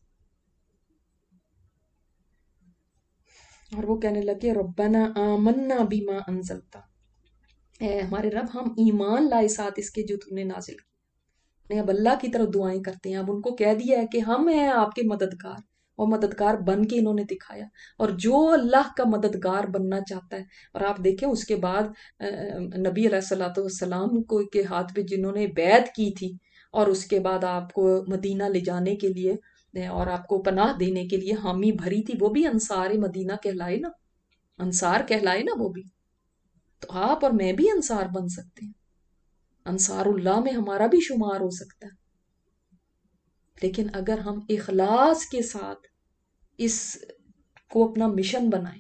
اور وہ کہنے لگے ربنا آمنا بما انزلتا، اے ہمارے رب ہم ایمان لائے ساتھ اس کے جو تم نے نازل کی. اب اللہ کی طرف دعائیں کرتے ہیں. اب ان کو کہہ دیا ہے کہ ہم ہیں آپ کے مددگار، اور مددگار بن کے انہوں نے دکھایا. اور جو اللہ کا مددگار بننا چاہتا ہے، اور آپ دیکھیں اس کے بعد نبی علیہ الصلوۃ والسلام کو کے ہاتھ پہ جنہوں نے بیعت کی تھی، اور اس کے بعد آپ کو مدینہ لے جانے کے لیے اور آپ کو پناہ دینے کے لیے حامی بھری تھی، وہ بھی انصار مدینہ کہلائے نا، انصار کہلائے نا وہ بھی. تو آپ اور میں بھی انصار بن سکتے ہیں، انصار اللہ میں ہمارا بھی شمار ہو سکتا ہے. لیکن اگر ہم اخلاص کے ساتھ اس کو اپنا مشن بنائیں،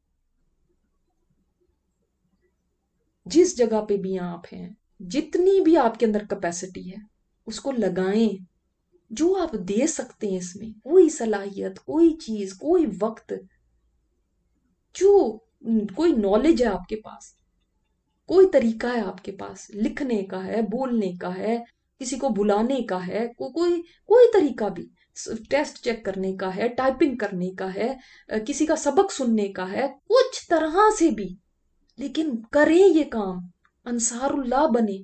جس جگہ پہ بھی آپ ہیں، جتنی بھی آپ کے اندر کیپیسٹی ہے اس کو لگائیں. جو آپ دے سکتے ہیں اس میں، کوئی صلاحیت، کوئی چیز، کوئی وقت، جو کوئی نالج ہے آپ کے پاس، کوئی طریقہ ہے آپ کے پاس، لکھنے کا ہے، بولنے کا ہے، کسی کو بلانے کا ہے، کو کوئی کوئی طریقہ بھی، ٹیسٹ چیک کرنے کا ہے، ٹائپنگ کرنے کا ہے، کسی کا سبق سننے کا ہے، کچھ طرح سے بھی، لیکن کریں یہ کام. انصار اللہ بنے.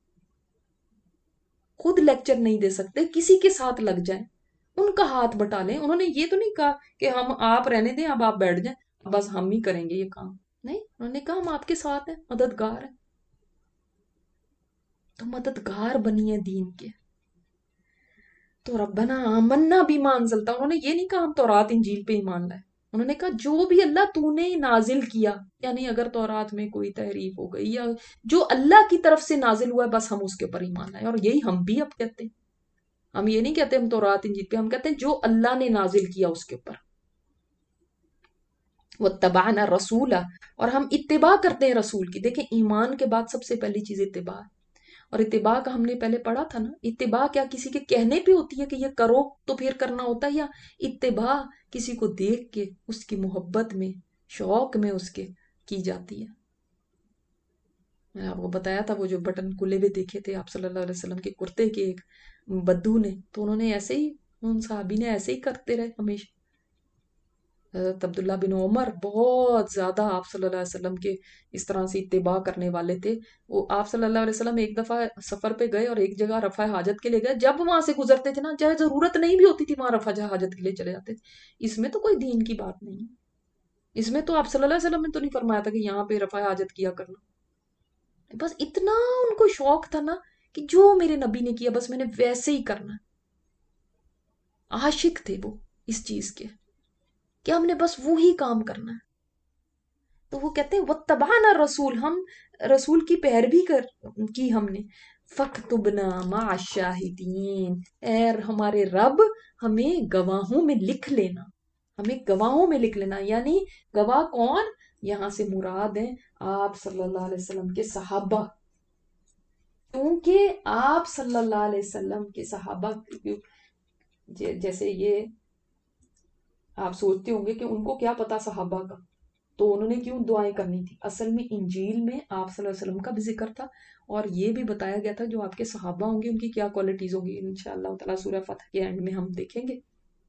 خود لیکچر نہیں دے سکتے، کسی کے ساتھ لگ جائیں، ان کا ہاتھ بٹا لیں. انہوں نے یہ تو نہیں کہا کہ ہم آپ رہنے دیں، اب آپ بیٹھ جائیں، بس ہم ہی کریں گے یہ کام. نہیں، انہوں نے کہا ہم آپ کے ساتھ ہیں، مددگار ہیں. تو مددگار بنی ہے دین کے. تو ربنا آمنا بما انزلتا، انہوں نے یہ نہیں کہا ہم تورات انجیل پہ ایمان لائے. انہوں نے کہا جو بھی اللہ تو نے نازل کیا، یعنی اگر تورات میں کوئی تحریف ہو گئی یا جو اللہ کی طرف سے نازل ہوا ہے بس ہم اس کے اوپر ایمان لائے. اور یہی ہم بھی اب کہتے ہیں. ہم یہ نہیں کہتے ہم تورات انجیل پہ، ہم کہتے ہیں جو اللہ نے نازل کیا اس کے اوپر. واتبعنا الرسول، اور ہم اتباع کرتے ہیں رسول کی. دیکھیں ایمان کے بعد سب سے پہلی چیز اتباع. اور اتباع کا ہم نے پہلے پڑھا تھا نا، اتباع کیا کسی کے کہنے پہ ہوتی ہے کہ یہ کرو تو پھر کرنا ہوتا ہے، یا اتباع کسی کو دیکھ کے اس کی محبت میں، شوق میں اس کے کی جاتی ہے. میں نے آپ کو بتایا تھا وہ جو بٹن کھلے ہوئے دیکھے تھے آپ صلی اللہ علیہ وسلم کے کرتے کے ایک بدو نے، تو انہوں نے ایسے ہی، ان صحابی نے ایسے ہی کرتے رہے ہمیشہ. حضرت عبداللہ بن عمر بہت زیادہ آپ صلی اللہ علیہ وسلم کے اس طرح سے اتباع کرنے والے تھے. وہ آپ صلی اللہ علیہ وسلم ایک دفعہ سفر پہ گئے اور ایک جگہ رفع حاجت کے لیے گئے. جب وہاں سے گزرتے تھے نا، چاہے ضرورت نہیں بھی ہوتی تھی، وہاں رفع حاجت کے لیے چلے جاتے تھے. اس میں تو کوئی دین کی بات نہیں ہے. اس میں تو آپ صلی اللہ علیہ وسلم نے تو نہیں فرمایا تھا کہ یہاں پہ رفع حاجت کیا کرنا. بس اتنا ان کو شوق تھا نا کہ جو میرے نبی نے کیا بس میں نے ویسے ہی کرنا ہے. عاشق تھے وہ اس چیز کے کہ ہم نے بس وہی کام کرنا ہے. تو وہ کہتے ہیں وَاتَّبَعْنَا الرَّسُولَ، ہم رسول کی پیروی کر کی ہم نے. فَاكْتُبْنَا مَعَ الشَّاهِدِينَ، اے ہمارے رب ہمیں گواہوں میں لکھ لینا، ہمیں گواہوں میں لکھ لینا. یعنی گواہ کون؟ یہاں سے مراد ہیں آپ صلی اللہ علیہ وسلم کے صحابہ، کیونکہ آپ صلی اللہ علیہ وسلم کے صحابہ جیسے یہ آپ سوچتے ہوں گے کہ ان کو کیا پتا صحابہ کا، تو انہوں نے کیوں دعائیں کرنی تھی. اصل میں انجیل میں آپ صلی اللہ علیہ وسلم کا بھی ذکر تھا اور یہ بھی بتایا گیا تھا جو آپ کے صحابہ ہوں گے ان کی کیا کوالٹیز ہوں گی. انشاءاللہ تعالیٰ سورہ فتح کے اینڈ میں ہم دیکھیں گے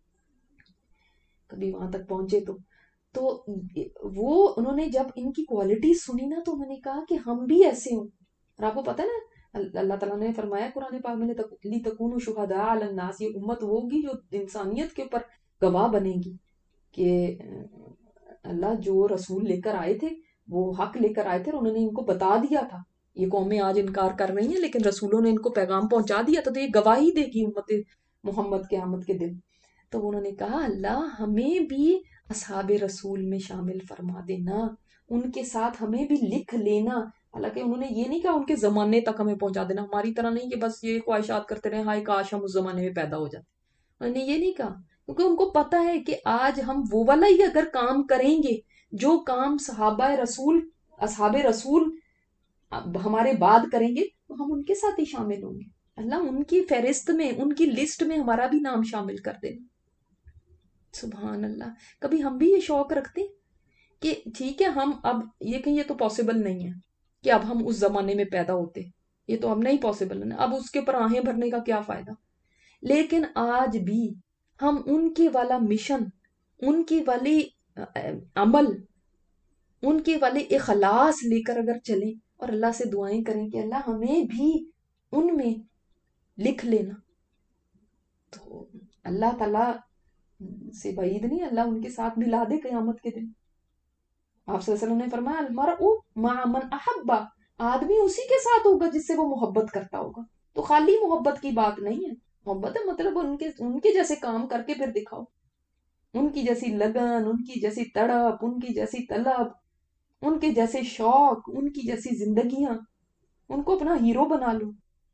کبھی وہاں تک پہنچے تو. تو وہ انہوں نے جب ان کی کوالٹیز سنی نا تو انہوں نے کہا کہ ہم بھی ایسے ہوں. اور آپ کو پتہ نا اللہ تعالیٰ نے فرمایا قرآن پاک میں لِتَكُونُوا شُهَدَاءَ عَلَى النَّاسِ، یہ امت ہوگی جو انسانیت کے اوپر گواہ بنے گی کہ اللہ جو رسول لے کر آئے تھے وہ حق لے کر آئے تھے اور انہوں نے ان کو بتا دیا تھا. یہ قومیں آج انکار کر رہی ہیں لیکن رسولوں نے ان کو پیغام پہنچا دیا تھا، تو یہ گواہی دے گی امت محمد قیامت کے دن. تو انہوں نے کہا اللہ ہمیں بھی اصحاب رسول میں شامل فرما دینا، ان کے ساتھ ہمیں بھی لکھ لینا. حالانکہ انہوں نے یہ نہیں کہا ان کے زمانے تک ہمیں پہنچا دینا، ہماری طرح نہیں کہ بس یہ خواہشات کرتے رہے ہائے کاش ہم اس زمانے میں پیدا ہو جاتے. انہوں نے یہ نہیں کہا کیونکہ ان کو پتا ہے کہ آج ہم وہ والا ہی اگر کام کریں گے جو کام صحابہ رسول اصحاب رسول ہمارے بعد کریں گے تو ہم ان کے ساتھ ہی شامل ہوں گے. اللہ ان کی فہرست میں، ان کی لسٹ میں ہمارا بھی نام شامل کر دینا. سبحان اللہ. کبھی ہم بھی یہ شوق رکھتے کہ ٹھیک ہے ہم اب یہ کہیں یہ تو پاسبل نہیں ہے کہ اب ہم اس زمانے میں پیدا ہوتے، یہ تو اب نہیں پاسبل ہے، اب اس کے اوپر آہیں بھرنے کا کیا فائدہ. لیکن آج بھی ہم ان کے والا مشن، ان کے والے عمل، ان کے والے اخلاص لے کر اگر چلیں اور اللہ سے دعائیں کریں کہ اللہ ہمیں بھی ان میں لکھ لینا، تو اللہ تعالیٰ سے بعید نہیں، اللہ ان کے ساتھ ملا دے قیامت کے دن. آپ صلی اللہ علیہ وسلم نے فرمایا المرء مع من احب، آدمی اسی کے ساتھ ہوگا جس سے وہ محبت کرتا ہوگا. تو خالی محبت کی بات نہیں ہے، محبت ہے مطلب ان کے ان کے جیسے کام کر کے پھر دکھاؤ، ان کی جیسی لگن، ان کی جیسی تڑپ، ان کی جیسی طلب، ان کے جیسے شوق، ان کی جیسی زندگیاں، ان کو اپنا ہیرو بنا لو.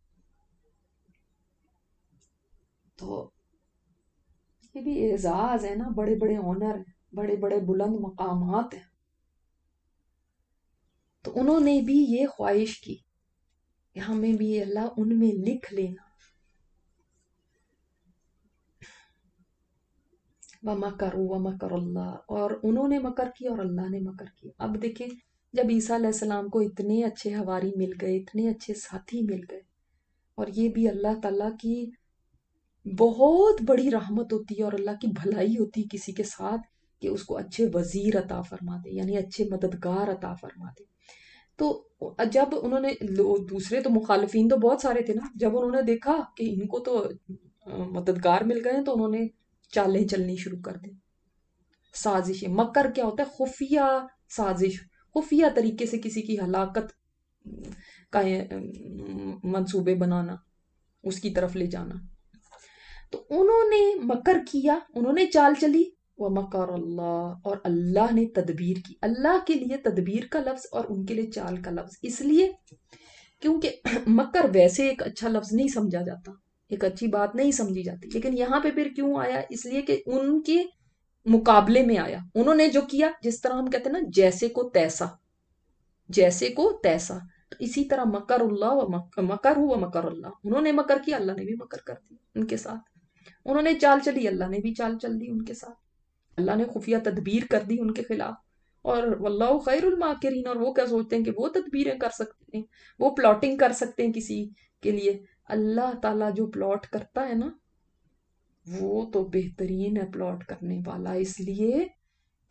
تو یہ بھی اعزاز ہے نا، بڑے بڑے آنر ہیں، بڑے بڑے بلند مقامات ہیں. تو انہوں نے بھی یہ خواہش کی کہ ہمیں بھی اللہ ان میں لکھ لینا. وَمَكَرُوا وَمَكَرَ اللَّهُ، اور انہوں نے مکر کیا اور اللہ نے مکر کیا. اب دیکھیں جب عیسیٰ علیہ السلام کو اتنے اچھے حواری مل گئے، اتنے اچھے ساتھی مل گئے، اور یہ بھی اللہ تعالیٰ کی بہت بڑی رحمت ہوتی ہے اور اللہ کی بھلائی ہوتی ہے کسی کے ساتھ کہ اس کو اچھے وزیر عطا فرما دے، یعنی اچھے مددگار عطا فرما دے. تو جب انہوں نے دوسرے تو مخالفین تو بہت سارے تھے نا، جب انہوں نے دیکھا کہ ان کو تو مددگار مل گئے ہیں تو انہوں نے چالیں چلنی شروع کر دی، سازشیں. مکر کیا ہوتا ہے؟ خفیہ سازش، خفیہ طریقے سے کسی کی ہلاکت کا منصوبے بنانا، اس کی طرف لے جانا. تو انہوں نے مکر کیا، انہوں نے چال چلی. وَمَكَرَ اللَّهُ، اور اللہ نے تدبیر کی. اللہ کے لیے تدبیر کا لفظ اور ان کے لیے چال کا لفظ اس لیے کیونکہ مکر ویسے ایک اچھا لفظ نہیں سمجھا جاتا، ایک اچھی بات نہیں سمجھی جاتی، لیکن یہاں پہ پھر کیوں آیا؟ اس لیے کہ ان کے مقابلے میں آیا. انہوں نے جو کیا، جس طرح ہم کہتے ہیں نا جیسے کو تیسا، جیسے کو تیسا، تو اسی طرح مکر اللہ و مکر ہوا مکر اللہ، انہوں نے مکر کیا، اللہ نے بھی مکر کر دی ان کے ساتھ. انہوں نے چال چلی، اللہ نے بھی چال چل دی ان کے ساتھ. اللہ نے خفیہ تدبیر کر دی ان کے خلاف. اور واللہ خیر الماکرین، اور وہ کیا سوچتے ہیں کہ وہ تدبیریں کر سکتے ہیں، وہ پلاٹنگ کر سکتے ہیں کسی کے لیے. اللہ تعالیٰ جو پلاٹ کرتا ہے نا وہ تو بہترین ہے پلاٹ کرنے والا. اس لیے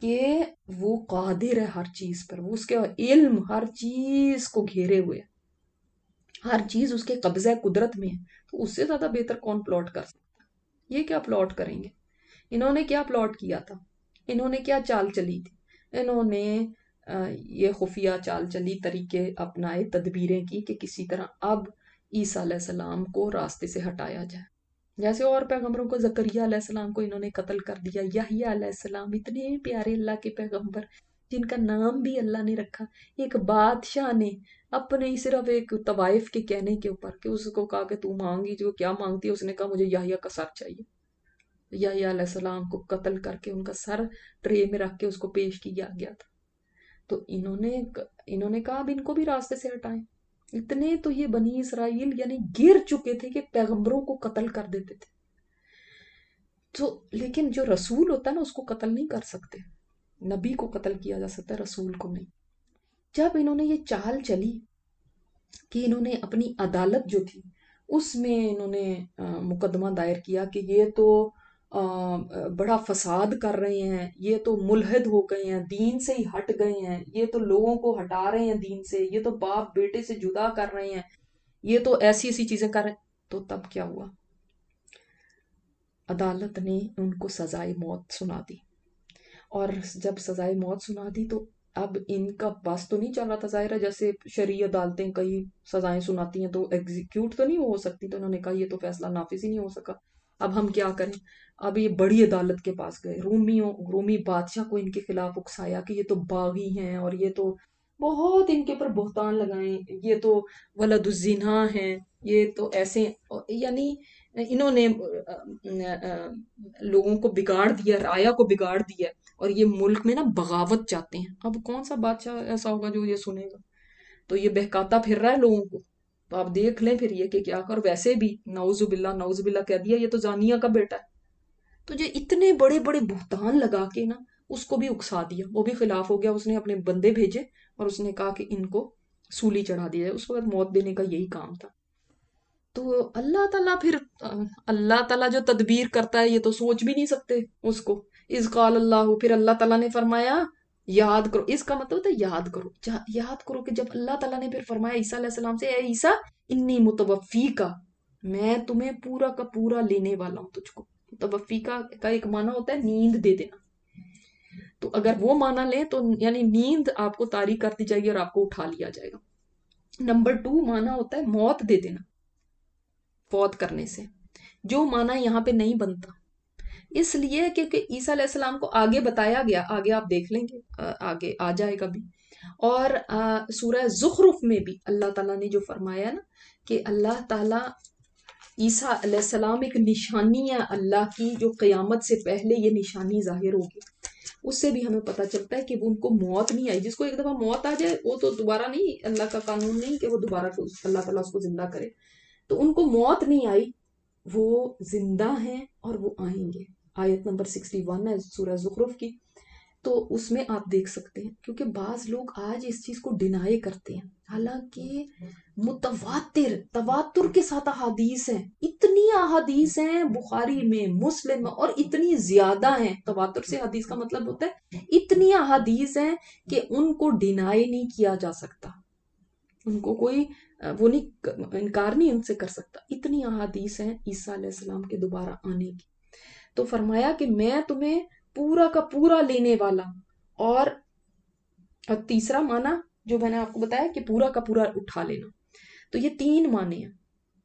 کہ وہ قادر ہے ہر چیز پر، وہ اس کے علم ہر چیز کو گھیرے ہوئے ہے، ہر چیز اس کے قبضہ قدرت میں ہے، تو اس سے زیادہ بہتر کون پلاٹ کر سکتا ہے؟ یہ کیا پلاٹ کریں گے؟ انہوں نے کیا پلاٹ کیا تھا؟ انہوں نے کیا چال چلی تھی؟ انہوں نے یہ خفیہ چال چلی، طریقے اپنائے، تدبیریں کی کہ کسی طرح اب عیسیٰ علیہ السلام کو راستے سے ہٹایا جائے، جیسے اور پیغمبروں کو، زکریا علیہ السلام کو انہوں نے قتل کر دیا، یحییٰ علیہ السلام، اتنے پیارے اللہ کے پیغمبر جن کا نام بھی اللہ نے رکھا، ایک بادشاہ نے اپنے ہی صرف ایک طوائف کے کہنے کے اوپر کہ اس کو کہا کہ تو مانگی جو کیا مانگتی ہے، اس نے کہا مجھے یحییٰ کا سر چاہیے، یحییٰ علیہ السلام کو قتل کر کے ان کا سر ٹرے میں رکھ کے اس کو پیش کیا گیا تھا۔ تو انہوں نے انہوں نے کہا اب ان کو بھی راستے سے ہٹائیں۔ اتنے تو یہ بنی اسرائیل یعنی گر چکے تھے کہ پیغمبروں کو قتل کر دیتے تھے، تو لیکن جو رسول ہوتا ہے نا اس کو قتل نہیں کر سکتے، نبی کو قتل کیا جا سکتا ہے، رسول کو نہیں۔ جب انہوں نے یہ چال چلی کہ انہوں نے اپنی عدالت جو تھی اس میں انہوں نے مقدمہ دائر کیا کہ یہ تو بڑا فساد کر رہے ہیں، یہ تو ملحد ہو گئے ہیں، دین سے ہی ہٹ گئے ہیں، یہ تو لوگوں کو ہٹا رہے ہیں دین سے، یہ تو باپ بیٹے سے جدا کر رہے ہیں، یہ تو ایسی ایسی چیزیں کر رہے ہیں۔ تو تب کیا ہوا؟ عدالت نے ان کو سزائے موت سنا دی، اور جب سزائے موت سنا دی تو اب ان کا بس تو نہیں چل رہا تھا، ظاہر ہے جیسے شرعی عدالتیں کئی سزائیں سناتی ہیں تو ایگزیکیوٹ تو نہیں ہو سکتی، تو انہوں نے کہا یہ تو فیصلہ نافذ ہی نہیں ہو سکا، اب ہم کیا کریں؟ اب یہ بڑی عدالت کے پاس گئے، رومیوں رومی بادشاہ کو ان کے خلاف اکسایا کہ یہ تو باغی ہیں اور یہ تو بہت ان کے اوپر بہتان لگائیں، یہ تو ولد الزنا ہیں، یہ تو ایسے، یعنی انہوں نے لوگوں کو بگاڑ دیا، رعایا کو بگاڑ دیا، اور یہ ملک میں نا بغاوت چاہتے ہیں۔ اب کون سا بادشاہ ایسا ہوگا جو یہ سنے گا؟ تو یہ بہکاتا پھر رہا ہے لوگوں کو، تو آپ دیکھ لیں پھر یہ کہ کیا کر، ویسے بھی نعوذ باللہ نعوذ باللہ کہہ دیا یہ تو زانیہ کا بیٹا ہے، تو جو اتنے بڑے بڑے بہتان لگا کے نا اس کو بھی اکسا دیا، وہ بھی خلاف ہو گیا، اس نے اپنے بندے بھیجے اور اس نے کہا کہ ان کو سولی چڑھا دیا جائے، اس وقت موت دینے کا یہی کام تھا۔ تو اللہ تعالیٰ پھر اللہ تعالیٰ جو تدبیر کرتا ہے یہ تو سوچ بھی نہیں سکتے اس کو۔ اذ قال اللہ، پھر اللہ تعالیٰ نے فرمایا یاد کرو، اس کا مطلب ہوتا ہے یاد کرو، یاد کرو کہ جب اللہ تعالیٰ نے پھر فرمایا عیسیٰ علیہ السلام سے، اے عیسیٰ انی متوفی کا، میں تمہیں پورا کا پورا لینے والا ہوں تجھ کو۔ متوفی کا کا ایک معنی ہوتا ہے نیند دے دینا، تو اگر وہ معنی لیں تو یعنی نیند آپ کو طاری کر دی جائے گی اور آپ کو اٹھا لیا جائے گا۔ نمبر ٹو معنی ہوتا ہے موت دے دینا، فوت کرنے سے، جو معنی یہاں پہ نہیں بنتا، اس لیے کیونکہ عیسیٰ علیہ السلام کو آگے بتایا گیا، آگے آپ دیکھ لیں گے، آگے آ جائے گا بھی، اور سورہ زخرف میں بھی اللہ تعالیٰ نے جو فرمایا نا کہ اللہ تعالیٰ عیسیٰ علیہ السلام ایک نشانی ہے اللہ کی جو قیامت سے پہلے یہ نشانی ظاہر ہوگی، اس سے بھی ہمیں پتہ چلتا ہے کہ وہ ان کو موت نہیں آئی، جس کو ایک دفعہ موت آ جائے وہ تو دوبارہ نہیں، اللہ کا قانون نہیں کہ وہ دوبارہ اللہ تعالیٰ اس کو زندہ کرے، تو ان کو موت نہیں آئی، وہ زندہ ہیں اور وہ آئیں گے۔ آیت نمبر سکسٹی ون ہے سورہ زخرف کی، تو اس میں آپ دیکھ سکتے ہیں، کیونکہ بعض لوگ آج اس چیز کو ڈینائی کرتے ہیں، حالانکہ متواتر تواتر کے ساتھ احادیث ہیں، اتنی احادیث ہیں بخاری میں، مسلم میں، اور اتنی زیادہ ہیں، تواتر سے حدیث کا مطلب ہوتا ہے اتنی احادیث ہیں کہ ان کو ڈینائی نہیں کیا جا سکتا، ان کو کوئی وہ نہیں انکار نہیں ان سے کر سکتا، اتنی احادیث ہیں عیسیٰ علیہ السلام کے دوبارہ آنے کی۔ تو فرمایا کہ میں تمہیں پورا کا پورا لینے والا، اور تیسرا معنی جو میں نے آپ کو بتایا کہ پورا کا پورا اٹھا لینا، تو یہ تین معنی ہیں،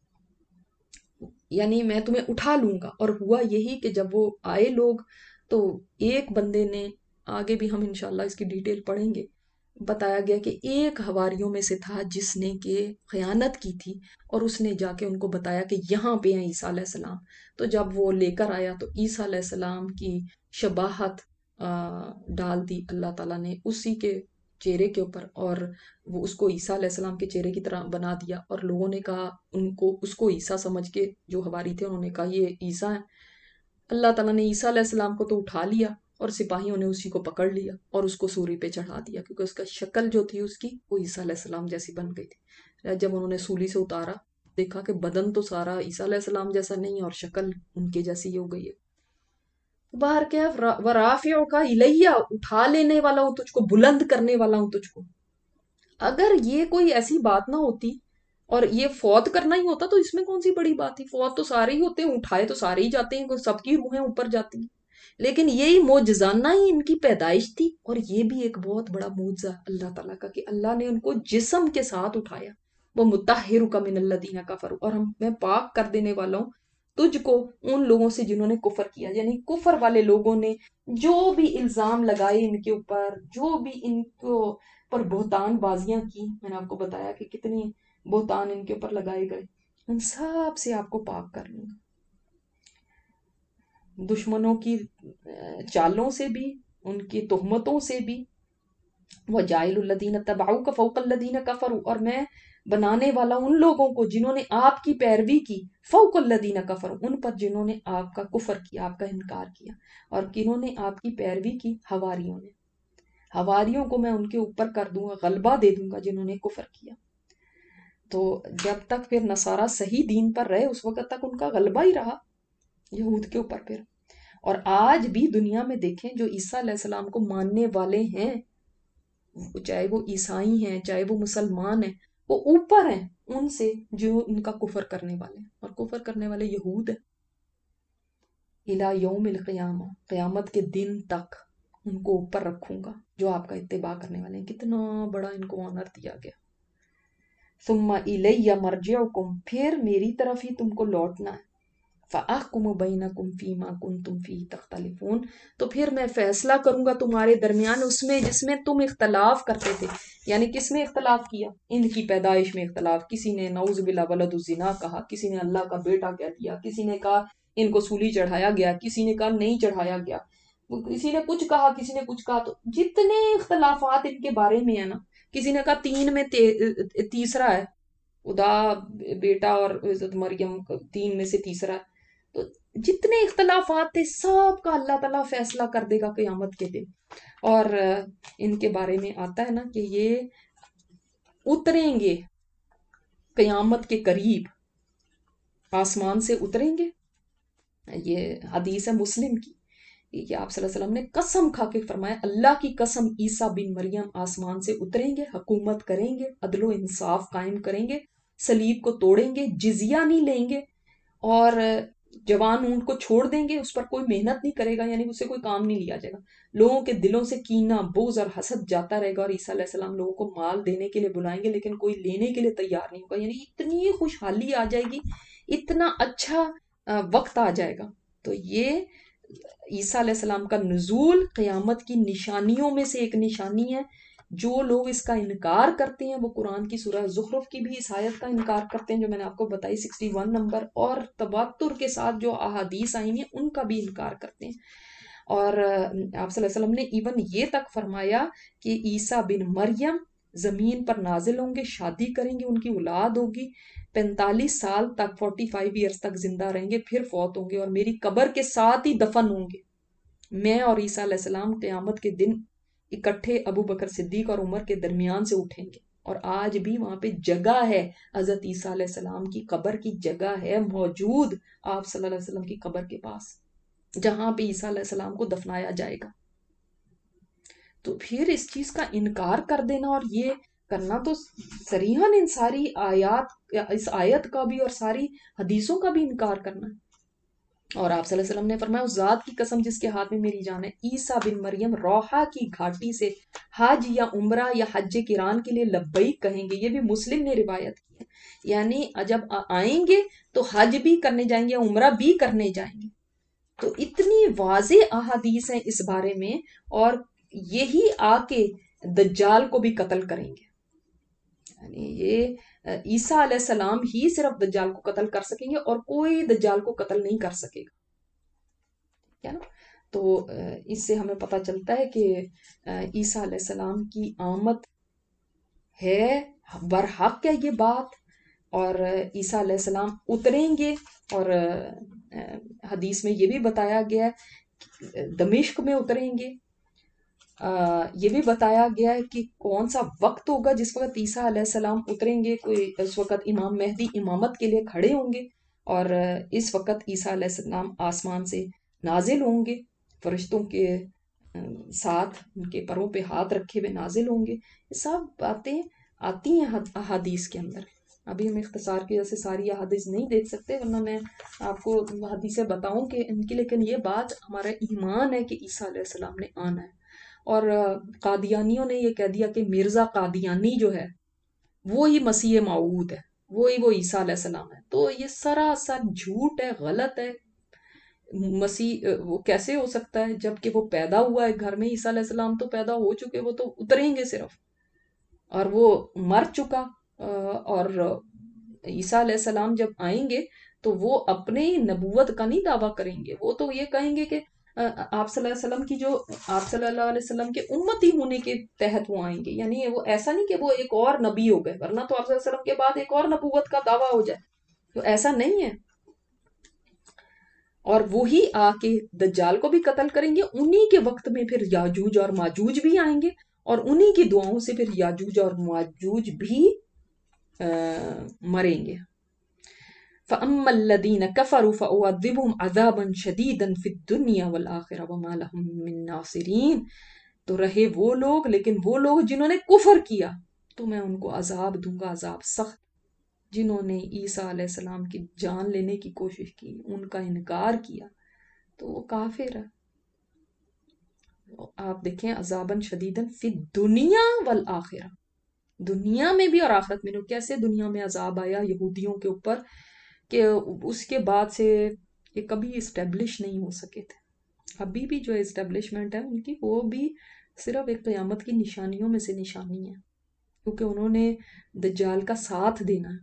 یعنی میں تمہیں اٹھا لوں گا، اور ہوا یہی کہ جب وہ آئے لوگ تو ایک بندے نے، آگے بھی ہم انشاءاللہ اس کی ڈیٹیل پڑھیں گے، بتایا گیا کہ ایک حواریوں میں سے تھا جس نے کہ خیانت کی تھی، اور اس نے جا کے ان کو بتایا کہ یہاں پہ ہیں عیسیٰ علیہ السلام، تو جب وہ لے کر آیا تو عیسیٰ علیہ السلام کی شباہت ڈال دی اللہ تعالیٰ نے اسی کے چہرے کے اوپر، اور وہ اس کو عیسیٰ علیہ السلام کے چہرے کی طرح بنا دیا، اور لوگوں نے کہا ان کو اس کو عیسیٰ سمجھ کے، جو حواری تھے انہوں نے کہا یہ عیسیٰ ہے۔ اللہ تعالیٰ نے عیسیٰ علیہ السلام کو تو اٹھا لیا، اور سپاہیوں نے اسی کو پکڑ لیا اور اس کو سولی پہ چڑھا دیا، کیونکہ اس کا شکل جو تھی اس کی وہ عیسیٰ علیہ السلام جیسی بن گئی تھی۔ جب انہوں نے سولی سے اتارا دیکھا کہ بدن تو سارا عیسیٰ علیہ السلام جیسا نہیں اور شکل ان کے جیسی ہو گئی ہے۔ باہر کیا ہے، ورافعو کا الیہ، اٹھا لینے والا ہوں تجھ کو، بلند کرنے والا ہوں تجھ کو. اگر یہ کوئی ایسی بات نہ ہوتی اور یہ فوت کرنا ہی ہوتا تو اس میں کون سی بڑی بات تھی؟ فوت تو سارے ہی ہوتے ہیں، اٹھائے تو سارے ہی جاتے ہیں، سب کی روحیں اوپر جاتی ہیں. لیکن یہی معجزانہ ہی ان کی پیدائش تھی، اور یہ بھی ایک بہت بڑا معجزہ اللہ تعالیٰ کا کہ اللہ نے ان کو جسم کے ساتھ اٹھایا. وہ مطہرک من الذین کفروا، اور ہم میں پاک کر دینے والا ہوں تجھ کو ان لوگوں سے جنہوں نے کفر کیا. یعنی کفر والے لوگوں نے جو بھی الزام لگائے ان کے اوپر، جو بھی ان کو پر بہتان بازیاں کی، میں نے آپ کو بتایا کہ کتنی بہتان ان کے اوپر لگائے گئے، ان سب سے آپ کو پاک کر لوں گا. دشمنوں کی چالوں سے بھی، ان کی تہمتوں سے بھی. وَجَاعِلُ الَّذِينَ اتَّبَعُوكَ فَوْقَ الَّذِينَ كَفَرُوا، اور میں بنانے والا ان لوگوں کو جنہوں نے آپ کی پیروی کی، فوق الذین کفروا، ان پر جنہوں نے آپ کا کفر کیا، آپ کا انکار کیا. اور کنہوں نے آپ کی پیروی کی؟ حواریوں نے. حواریوں کو میں ان کے اوپر کر دوں گا، غلبہ دے دوں گا جنہوں نے کفر کیا. تو جب تک پھر نصارہ صحیح دین پر رہے اس وقت تک ان کا غلبہ ہی رہا یہود کے اوپر پھر. اور آج بھی دنیا میں دیکھیں جو عیسیٰ علیہ السلام کو ماننے والے ہیں، چاہے وہ عیسائی ہیں چاہے وہ مسلمان ہیں، وہ اوپر ہیں ان سے جو ان کا کفر کرنے والے ہیں، اور کفر کرنے والے یہود ہیں. الی یوم القیامہ، قیامت کے دن تک ان کو اوپر رکھوں گا جو آپ کا اتباع کرنے والے ہیں. کتنا بڑا ان کو آنر دیا گیا. ثم الی مرجعکم، پھر میری طرف ہی تم کو لوٹنا ہے. فَأَحْكُمُ بَيْنَكُمْ فِي مَا كُنْتُمْ فِيهِ تَخْتَلِفُونَ، تو پھر میں فیصلہ کروں گا تمہارے درمیان اس میں جس میں تم اختلاف کرتے تھے. یعنی کس میں اختلاف کیا؟ ان کی پیدائش میں اختلاف. کسی نے نعوذ باللہ ولد الزنا کہا، کسی نے اللہ کا بیٹا کہہ دیا، کسی نے کہا ان کو سولی چڑھایا گیا، کسی نے کہا نہیں چڑھایا گیا، کسی نے کچھ کہا، کسی نے کچھ کہا. تو جتنے اختلافات ان کے بارے میں ہے نا، کسی نے کہا تین میں تیسرا ہے، خدا بیٹا اور حضرت مریم تین میں سے تیسرا ہے. تو جتنے اختلافات تھے سب کا اللہ تعالیٰ فیصلہ کر دے گا قیامت کے دن. اور ان کے بارے میں آتا ہے نا کہ یہ اتریں گے قیامت کے قریب، آسمان سے اتریں گے. یہ حدیث ہے مسلم کی کہ آپ صلی اللہ علیہ وسلم نے قسم کھا کے فرمایا، اللہ کی قسم عیسیٰ بن مریم آسمان سے اتریں گے، حکومت کریں گے، عدل و انصاف قائم کریں گے، صلیب کو توڑیں گے، جزیہ نہیں لیں گے، اور جوان اونٹ کو چھوڑ دیں گے، اس پر کوئی محنت نہیں کرے گا، یعنی اس سے کوئی کام نہیں لیا جائے گا. لوگوں کے دلوں سے کینہ، بغض اور حسد جاتا رہے گا، اور عیسیٰ علیہ السلام لوگوں کو مال دینے کے لیے بلائیں گے لیکن کوئی لینے کے لیے تیار نہیں ہوگا. یعنی اتنی خوشحالی آ جائے گی، اتنا اچھا وقت آ جائے گا. تو یہ عیسیٰ علیہ السلام کا نزول قیامت کی نشانیوں میں سے ایک نشانی ہے. جو لوگ اس کا انکار کرتے ہیں وہ قرآن کی سورہ زخرف کی بھی اس آیت کا انکار کرتے ہیں جو میں نے آپ کو بتائی سکسٹی ون نمبر، اور تواتر کے ساتھ جو احادیث آئی ہیں ان کا بھی انکار کرتے ہیں. اور آپ صلی اللہ علیہ وسلم نے ایون یہ تک فرمایا کہ عیسیٰ بن مریم زمین پر نازل ہوں گے، شادی کریں گے، ان کی اولاد ہوگی، پینتالیس سال تک، فورٹی فائیو ایئرس تک زندہ رہیں گے، پھر فوت ہوں گے، اور میری قبر کے ساتھ ہی دفن ہوں گے. میں اور عیسیٰ علیہ السلام قیامت کے دن اکٹھے ابو بکر صدیق اور عمر کے درمیان سے اٹھیں گے. اور آج بھی وہاں پہ جگہ ہے، حضرت عیسیٰ علیہ السلام کی قبر کی جگہ ہے موجود آپ صلی اللہ علیہ وسلم کی قبر کے پاس، جہاں پہ عیسیٰ علیہ السلام کو دفنایا جائے گا. تو پھر اس چیز کا انکار کر دینا اور یہ کرنا تو صریحاً ان ساری آیات، اس آیت کا بھی اور ساری حدیثوں کا بھی انکار کرنا ہے. اور آپ صلی اللہ علیہ وسلم نے فرمایا اس ذات کی قسم جس کے ہاتھ میں میری جان ہے، عیسیٰ بن مریم روحا کی گھاٹی سے حج یا عمرہ یا حج کران کے لیے لبیک کہیں گے. یہ بھی مسلم نے روایت کی ہے. یعنی جب آئیں گے تو حج بھی کرنے جائیں گے، عمرہ بھی کرنے جائیں گے. تو اتنی واضح احادیث ہیں اس بارے میں، اور یہی آ کے دجال کو بھی قتل کریں گے. یعنی یہ عیسیٰ علیہ السلام ہی صرف دجال کو قتل کر سکیں گے اور کوئی دجال کو قتل نہیں کر سکے گا. کیا نا؟ تو اس سے ہمیں پتہ چلتا ہے کہ عیسیٰ علیہ السلام کی آمد ہے، برحق ہے یہ بات. اور عیسیٰ علیہ السلام اتریں گے، اور حدیث میں یہ بھی بتایا گیا ہے دمشق میں اتریں گے. یہ بھی بتایا گیا ہے کہ کون سا وقت ہوگا جس وقت عیسیٰ علیہ السلام اتریں گے. کوئی اس وقت امام مہدی امامت کے لیے کھڑے ہوں گے، اور اس وقت عیسیٰ علیہ السلام آسمان سے نازل ہوں گے. فرشتوں کے ساتھ ان کے پروں پہ ہاتھ رکھے ہوئے نازل ہوں گے. یہ سب باتیں آتی ہیں احادیث کے اندر. ابھی ہم اختصار کی وجہ سے ساری احادیث نہیں دیکھ سکتے، ورنہ میں آپ کو حدیثیں بتاؤں کہ ان کی، لیکن یہ بات ہمارا ایمان ہے کہ عیسیٰ علیہ السلام نے آنا ہے. اور قادیانیوں نے یہ کہہ دیا کہ مرزا قادیانی جو ہے وہی مسیح موعود ہے، وہی وہ عیسیٰ علیہ السلام ہے. تو یہ سراسر جھوٹ ہے، غلط ہے. مسیح وہ کیسے ہو سکتا ہے جب کہ وہ پیدا ہوا ہے گھر میں؟ عیسیٰ علیہ السلام تو پیدا ہو چکے، وہ تو اتریں گے صرف، اور وہ مر چکا. اور عیسیٰ علیہ السلام جب آئیں گے تو وہ اپنے نبوت کا نہیں دعویٰ کریں گے، وہ تو یہ کہیں گے کہ آپ صلی اللہ علیہ وسلم کی جو آپ صلی اللہ علیہ وسلم کے امتی ہونے کے تحت وہ آئیں گے. یعنی وہ ایسا نہیں کہ وہ ایک اور نبی ہو گئے، ورنہ تو آپ صلی اللہ علیہ وسلم کے بعد ایک اور نبوت کا دعویٰ ہو جائے، تو ایسا نہیں ہے. اور وہی آ کے دجال کو بھی قتل کریں گے. انہی کے وقت میں پھر یاجوج اور ماجوج بھی آئیں گے، اور انہی کی دعاؤں سے پھر یاجوج اور ماجوج بھی مریں گے. فَأَمَّا الَّذِينَ كَفَرُوا فَأُعَذِّبُهُمْ عَذَابًا شَدِيدًا فِي الدُّنْيَا وَالْآخِرَةِ وَمَا لَهُم مِّن نَاصِرِينَ. تو رہے وہ لوگ، لیکن وہ لوگ جنہوں نے کفر کیا تو میں ان کو عذاب دوں گا، عذاب سخت. جنہوں نے عیسیٰ علیہ السلام کی جان لینے کی کوشش کی، ان کا انکار کیا، تو وہ کافر ہے. آپ دیکھیں عذاباً شدیداً فی الدنیا والآخرہ، دنیا میں بھی اور آخرت میں. کیسے دنیا میں عذاب آیا یہودیوں کے اوپر کہ اس کے بعد سے یہ کبھی اسٹیبلش نہیں ہو سکے تھے. ابھی بھی جو اسٹیبلشمنٹ ہے ان کی، وہ بھی صرف ایک قیامت کی نشانیوں میں سے نشانی ہے، کیونکہ انہوں نے دجال کا ساتھ دینا ہے.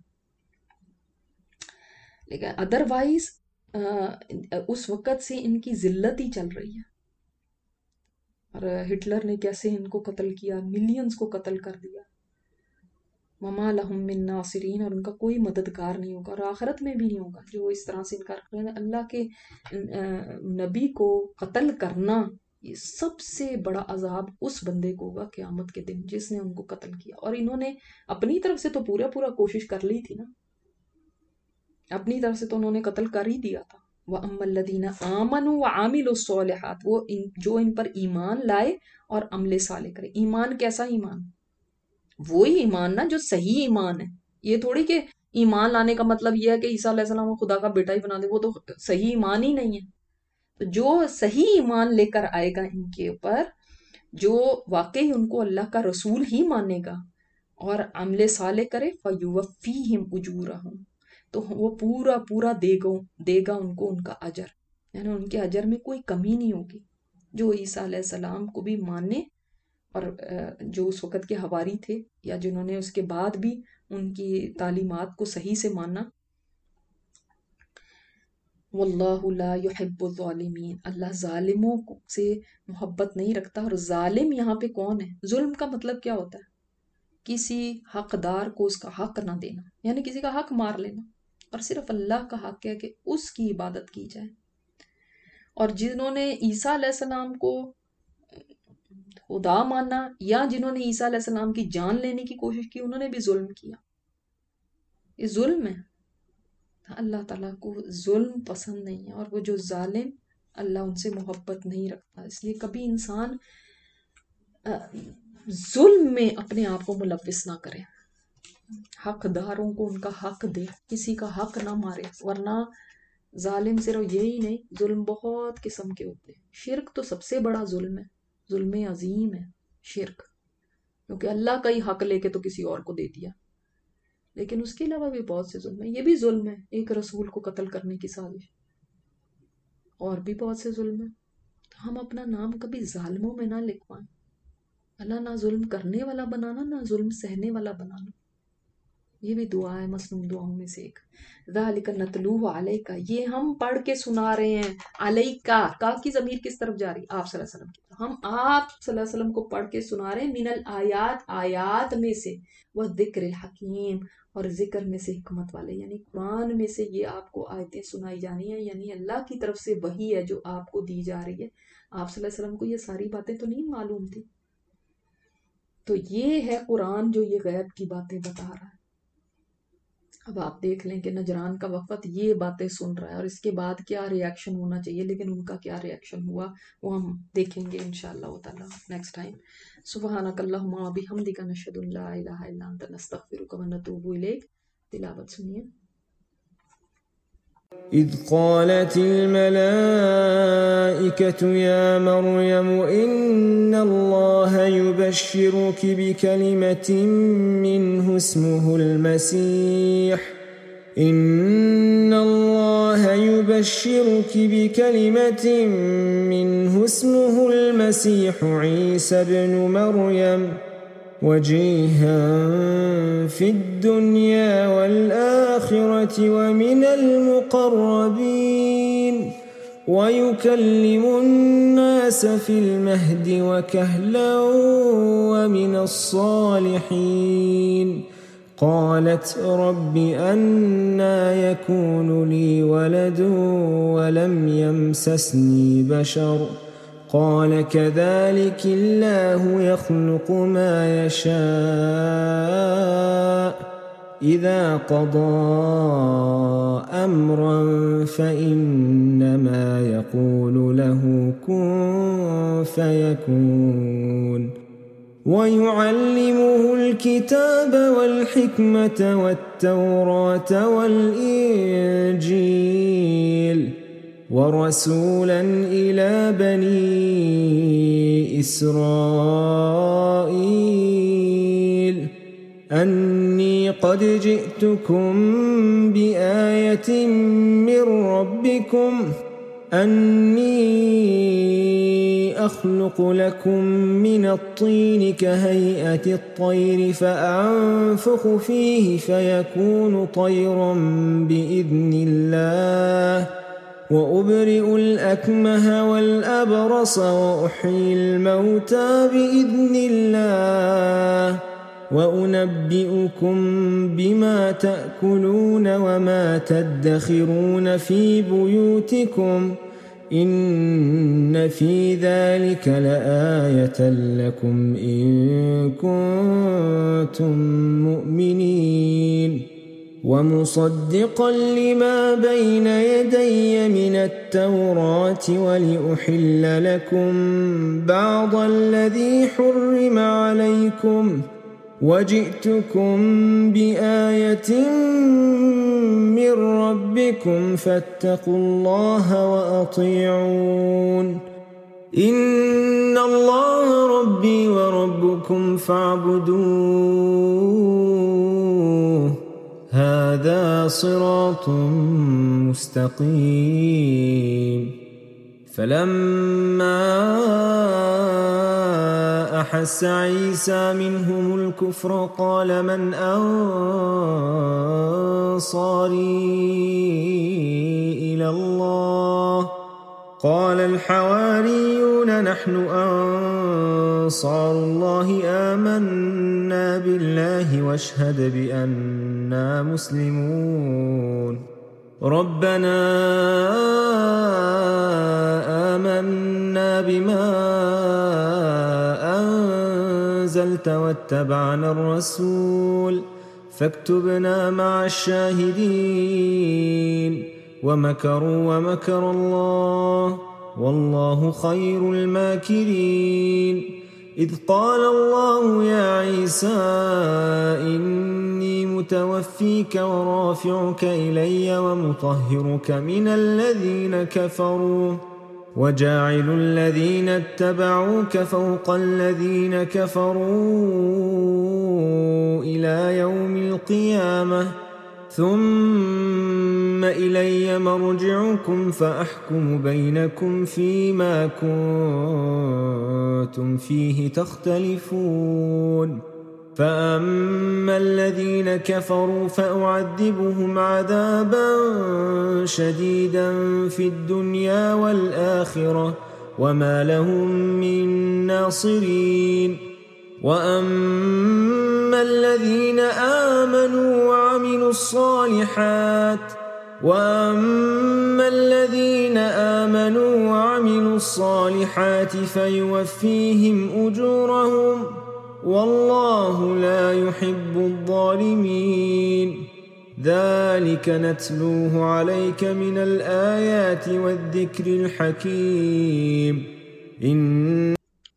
لیکن ادروائز اس وقت سے ان کی ذلت ہی چل رہی ہے. اور ہٹلر نے کیسے ان کو قتل کیا، ملینز کو قتل کر دیا. وما لہم من ناصرین، اور ان کا کوئی مددگار نہیں ہوگا، اور آخرت میں بھی نہیں ہوگا. جو اس طرح سے انکار کر رہے ہیں اللہ کے نبی کو قتل کرنا، یہ سب سے بڑا عذاب اس بندے کو ہوگا قیامت کے دن جس نے ان کو قتل کیا. اور انہوں نے اپنی طرف سے تو پورا پورا کوشش کر لی تھی نا، اپنی طرف سے تو انہوں نے قتل کر ہی دیا تھا. وَأَمَّا الَّذِينَ آمَنُوا وَعَمِلُوا الصَّالِحَاتِ، وہ جو ان پر ایمان لائے اور عمل صالح کرے. ایمان کیسا ایمان؟ وہی ایمان نا جو صحیح ایمان ہے. یہ تھوڑی کہ ایمان لانے کا مطلب یہ ہے کہ عیسیٰ علیہ السلام کو خدا کا بیٹا ہی بنا دے، وہ تو صحیح ایمان ہی نہیں ہے. تو جو صحیح ایمان لے کر آئے گا ان کے اوپر، جو واقعی ان کو اللہ کا رسول ہی مانے گا اور عمل صالح کرے، فَيُوَفِّيهِمْ أُجُورَهُمْ، تو وہ پورا پورا دے گا دے گا ان کو ان کا اجر. یعنی ان کے اجر میں کوئی کمی نہیں ہوگی. جو عیسیٰ علیہ السلام کو بھی مانے، اور جو اس وقت کے حواری تھے یا جنہوں نے اس کے بعد بھی ان کی تعلیمات کو صحیح سے مانا. واللہ لا يحب الظالمین، اللہ ظالموں سے محبت نہیں رکھتا. اور ظالم یہاں پہ کون ہے؟ ظلم کا مطلب کیا ہوتا ہے؟ کسی حقدار کو اس کا حق نہ دینا، یعنی کسی کا حق مار لینا. اور صرف اللہ کا حق ہے کہ اس کی عبادت کی جائے. اور جنہوں نے عیسیٰ علیہ السلام کو خدا مانا یا جنہوں نے عیسیٰ علیہ السلام کی جان لینے کی کوشش کی، انہوں نے بھی ظلم کیا. یہ ظلم ہے. اللہ تعالیٰ کو ظلم پسند نہیں ہے، اور وہ جو ظالم، اللہ ان سے محبت نہیں رکھتا. اس لیے کبھی انسان ظلم میں اپنے آپ کو ملوث نہ کرے. حقداروں کو ان کا حق دے، کسی کا حق نہ مارے. ورنہ ظالم صرف یہی نہیں، ظلم بہت قسم کے ہوتے ہیں. شرک تو سب سے بڑا ظلم ہے، ظلم عظیم ہے شرک، کیونکہ اللہ کا ہی حق لے کے تو کسی اور کو دے دیا. لیکن اس کے علاوہ بھی بہت سے ظلم ہیں. یہ بھی ظلم ہے، ایک رسول کو قتل کرنے کی سازش. اور بھی بہت سے ظلم ہیں. تو ہم اپنا نام کبھی ظالموں میں نہ لکھوائیں. اللہ نہ ظلم کرنے والا بنانا، نہ ظلم سہنے والا بنانا. یہ بھی دعا ہے مسنون دعاؤں میں سے ایک. ذالک نتلوہ علیک، یہ ہم پڑھ کے سنا رہے ہیں. علیک، کا کی ضمیر کس طرف جا رہی؟ آپ صلی اللہ علیہ وسلم کی. ہم آپ صلی اللہ علیہ وسلم کو پڑھ کے سنا رہے ہیں. من الآیات، آیات میں سے، والذکر الحکیم، اور ذکر میں سے حکمت والے، یعنی قرآن میں سے یہ آپ کو آیتیں سنائی جانی ہیں. یعنی اللہ کی طرف سے وحی ہے جو آپ کو دی جا رہی ہے. آپ صلی اللہ علیہ وسلم کو یہ ساری باتیں تو نہیں معلوم تھی. تو یہ ہے قرآن جو یہ غیب کی باتیں بتا رہا ہے. अब आप देख लें कि नजरान का वफद ये बातें सुन रहा है और इसके बाद क्या रिएक्शन होना चाहिए, लेकिन उनका क्या रिएक्शन हुआ वो हम देखेंगे इंशाअल्लाह ताला नेक्स्ट टाइम। सुब्हानकल्लाहुम्मा व बिहम्दिका नशहदु अन ला इलाहा इल्ला अंता नस्तगफिरुका व नतूबु इलैक। तिलावत सुनिए। إذ قالت الملائكة يا مريم إن الله يبشرك بكلمة منه اسمه المسيح إن الله يبشرك بكلمة منه اسمه المسيح عيسى ابن مريم وجيها في الدنيا والآخرة ومن المقربين ويكلم الناس في المهد وكهلا ومن الصالحين. قالت رب أنى يكون لي ولد ولم يمسسني بشر قال كذلك الله يخلق ما يشاء إذا قضى أمرا فإنما يقول له كن فيكون. ويعلمه الكتاب والحكمة والتوراة والإنجيل ورسولا إلى بني إسرائيل أني قد جئتكم بآية من ربكم أني أخلق لكم من الطين كهيئة الطير فأنفخ فيه فيكون طيرا بإذن الله وأبرئ الأكمه والأبرص وأحيي الموتى بإذن الله وأنبئكم بما تأكلون وما تدخرون في بيوتكم إن في ذلك لآية لكم إن كنتم مؤمنين. ومصدقا لما بين يدي من التوراة ولأحل لكم بعض الذي حرم عليكم وجئتكم بآية من ربكم فاتقوا الله وأطيعون. إن الله ربي وربكم فاعبدوه هذا صراط مستقيم. فلما أحس عيسى منهم الكفر قال من أنصاري إلى الله قال الحواريون نحن أنصار الله آمنا بالله واشهد بأننا مسلمون. ربنا آمنا بما أنزلت واتبعنا الرسول فاكتبنا مع الشاهدين. ومكروا ومكر الله والله خير الماكرين. إذ قال الله يا عيسى إني متوفيك ورافعك إلي ومطهرك من الذين كفروا وجاعل الذين اتبعوك فوق الذين كفروا إلى يوم القيامة ثم إلي مرجعكم فأحكم بينكم فيما كنتم فيه تختلفون. فأما الذين كفروا فأعذبهم عذابا شديدا في الدنيا والآخرة وما لهم من ناصرين. وأما الذين آمنوا وعملوا الصالحات وأما الذين آمنوا وعملوا الصالحات فيوفيهم أجورهم والله لا يحب الظالمين. ذلك نتلوه عليك من الآيات والذكر الحكيم. إن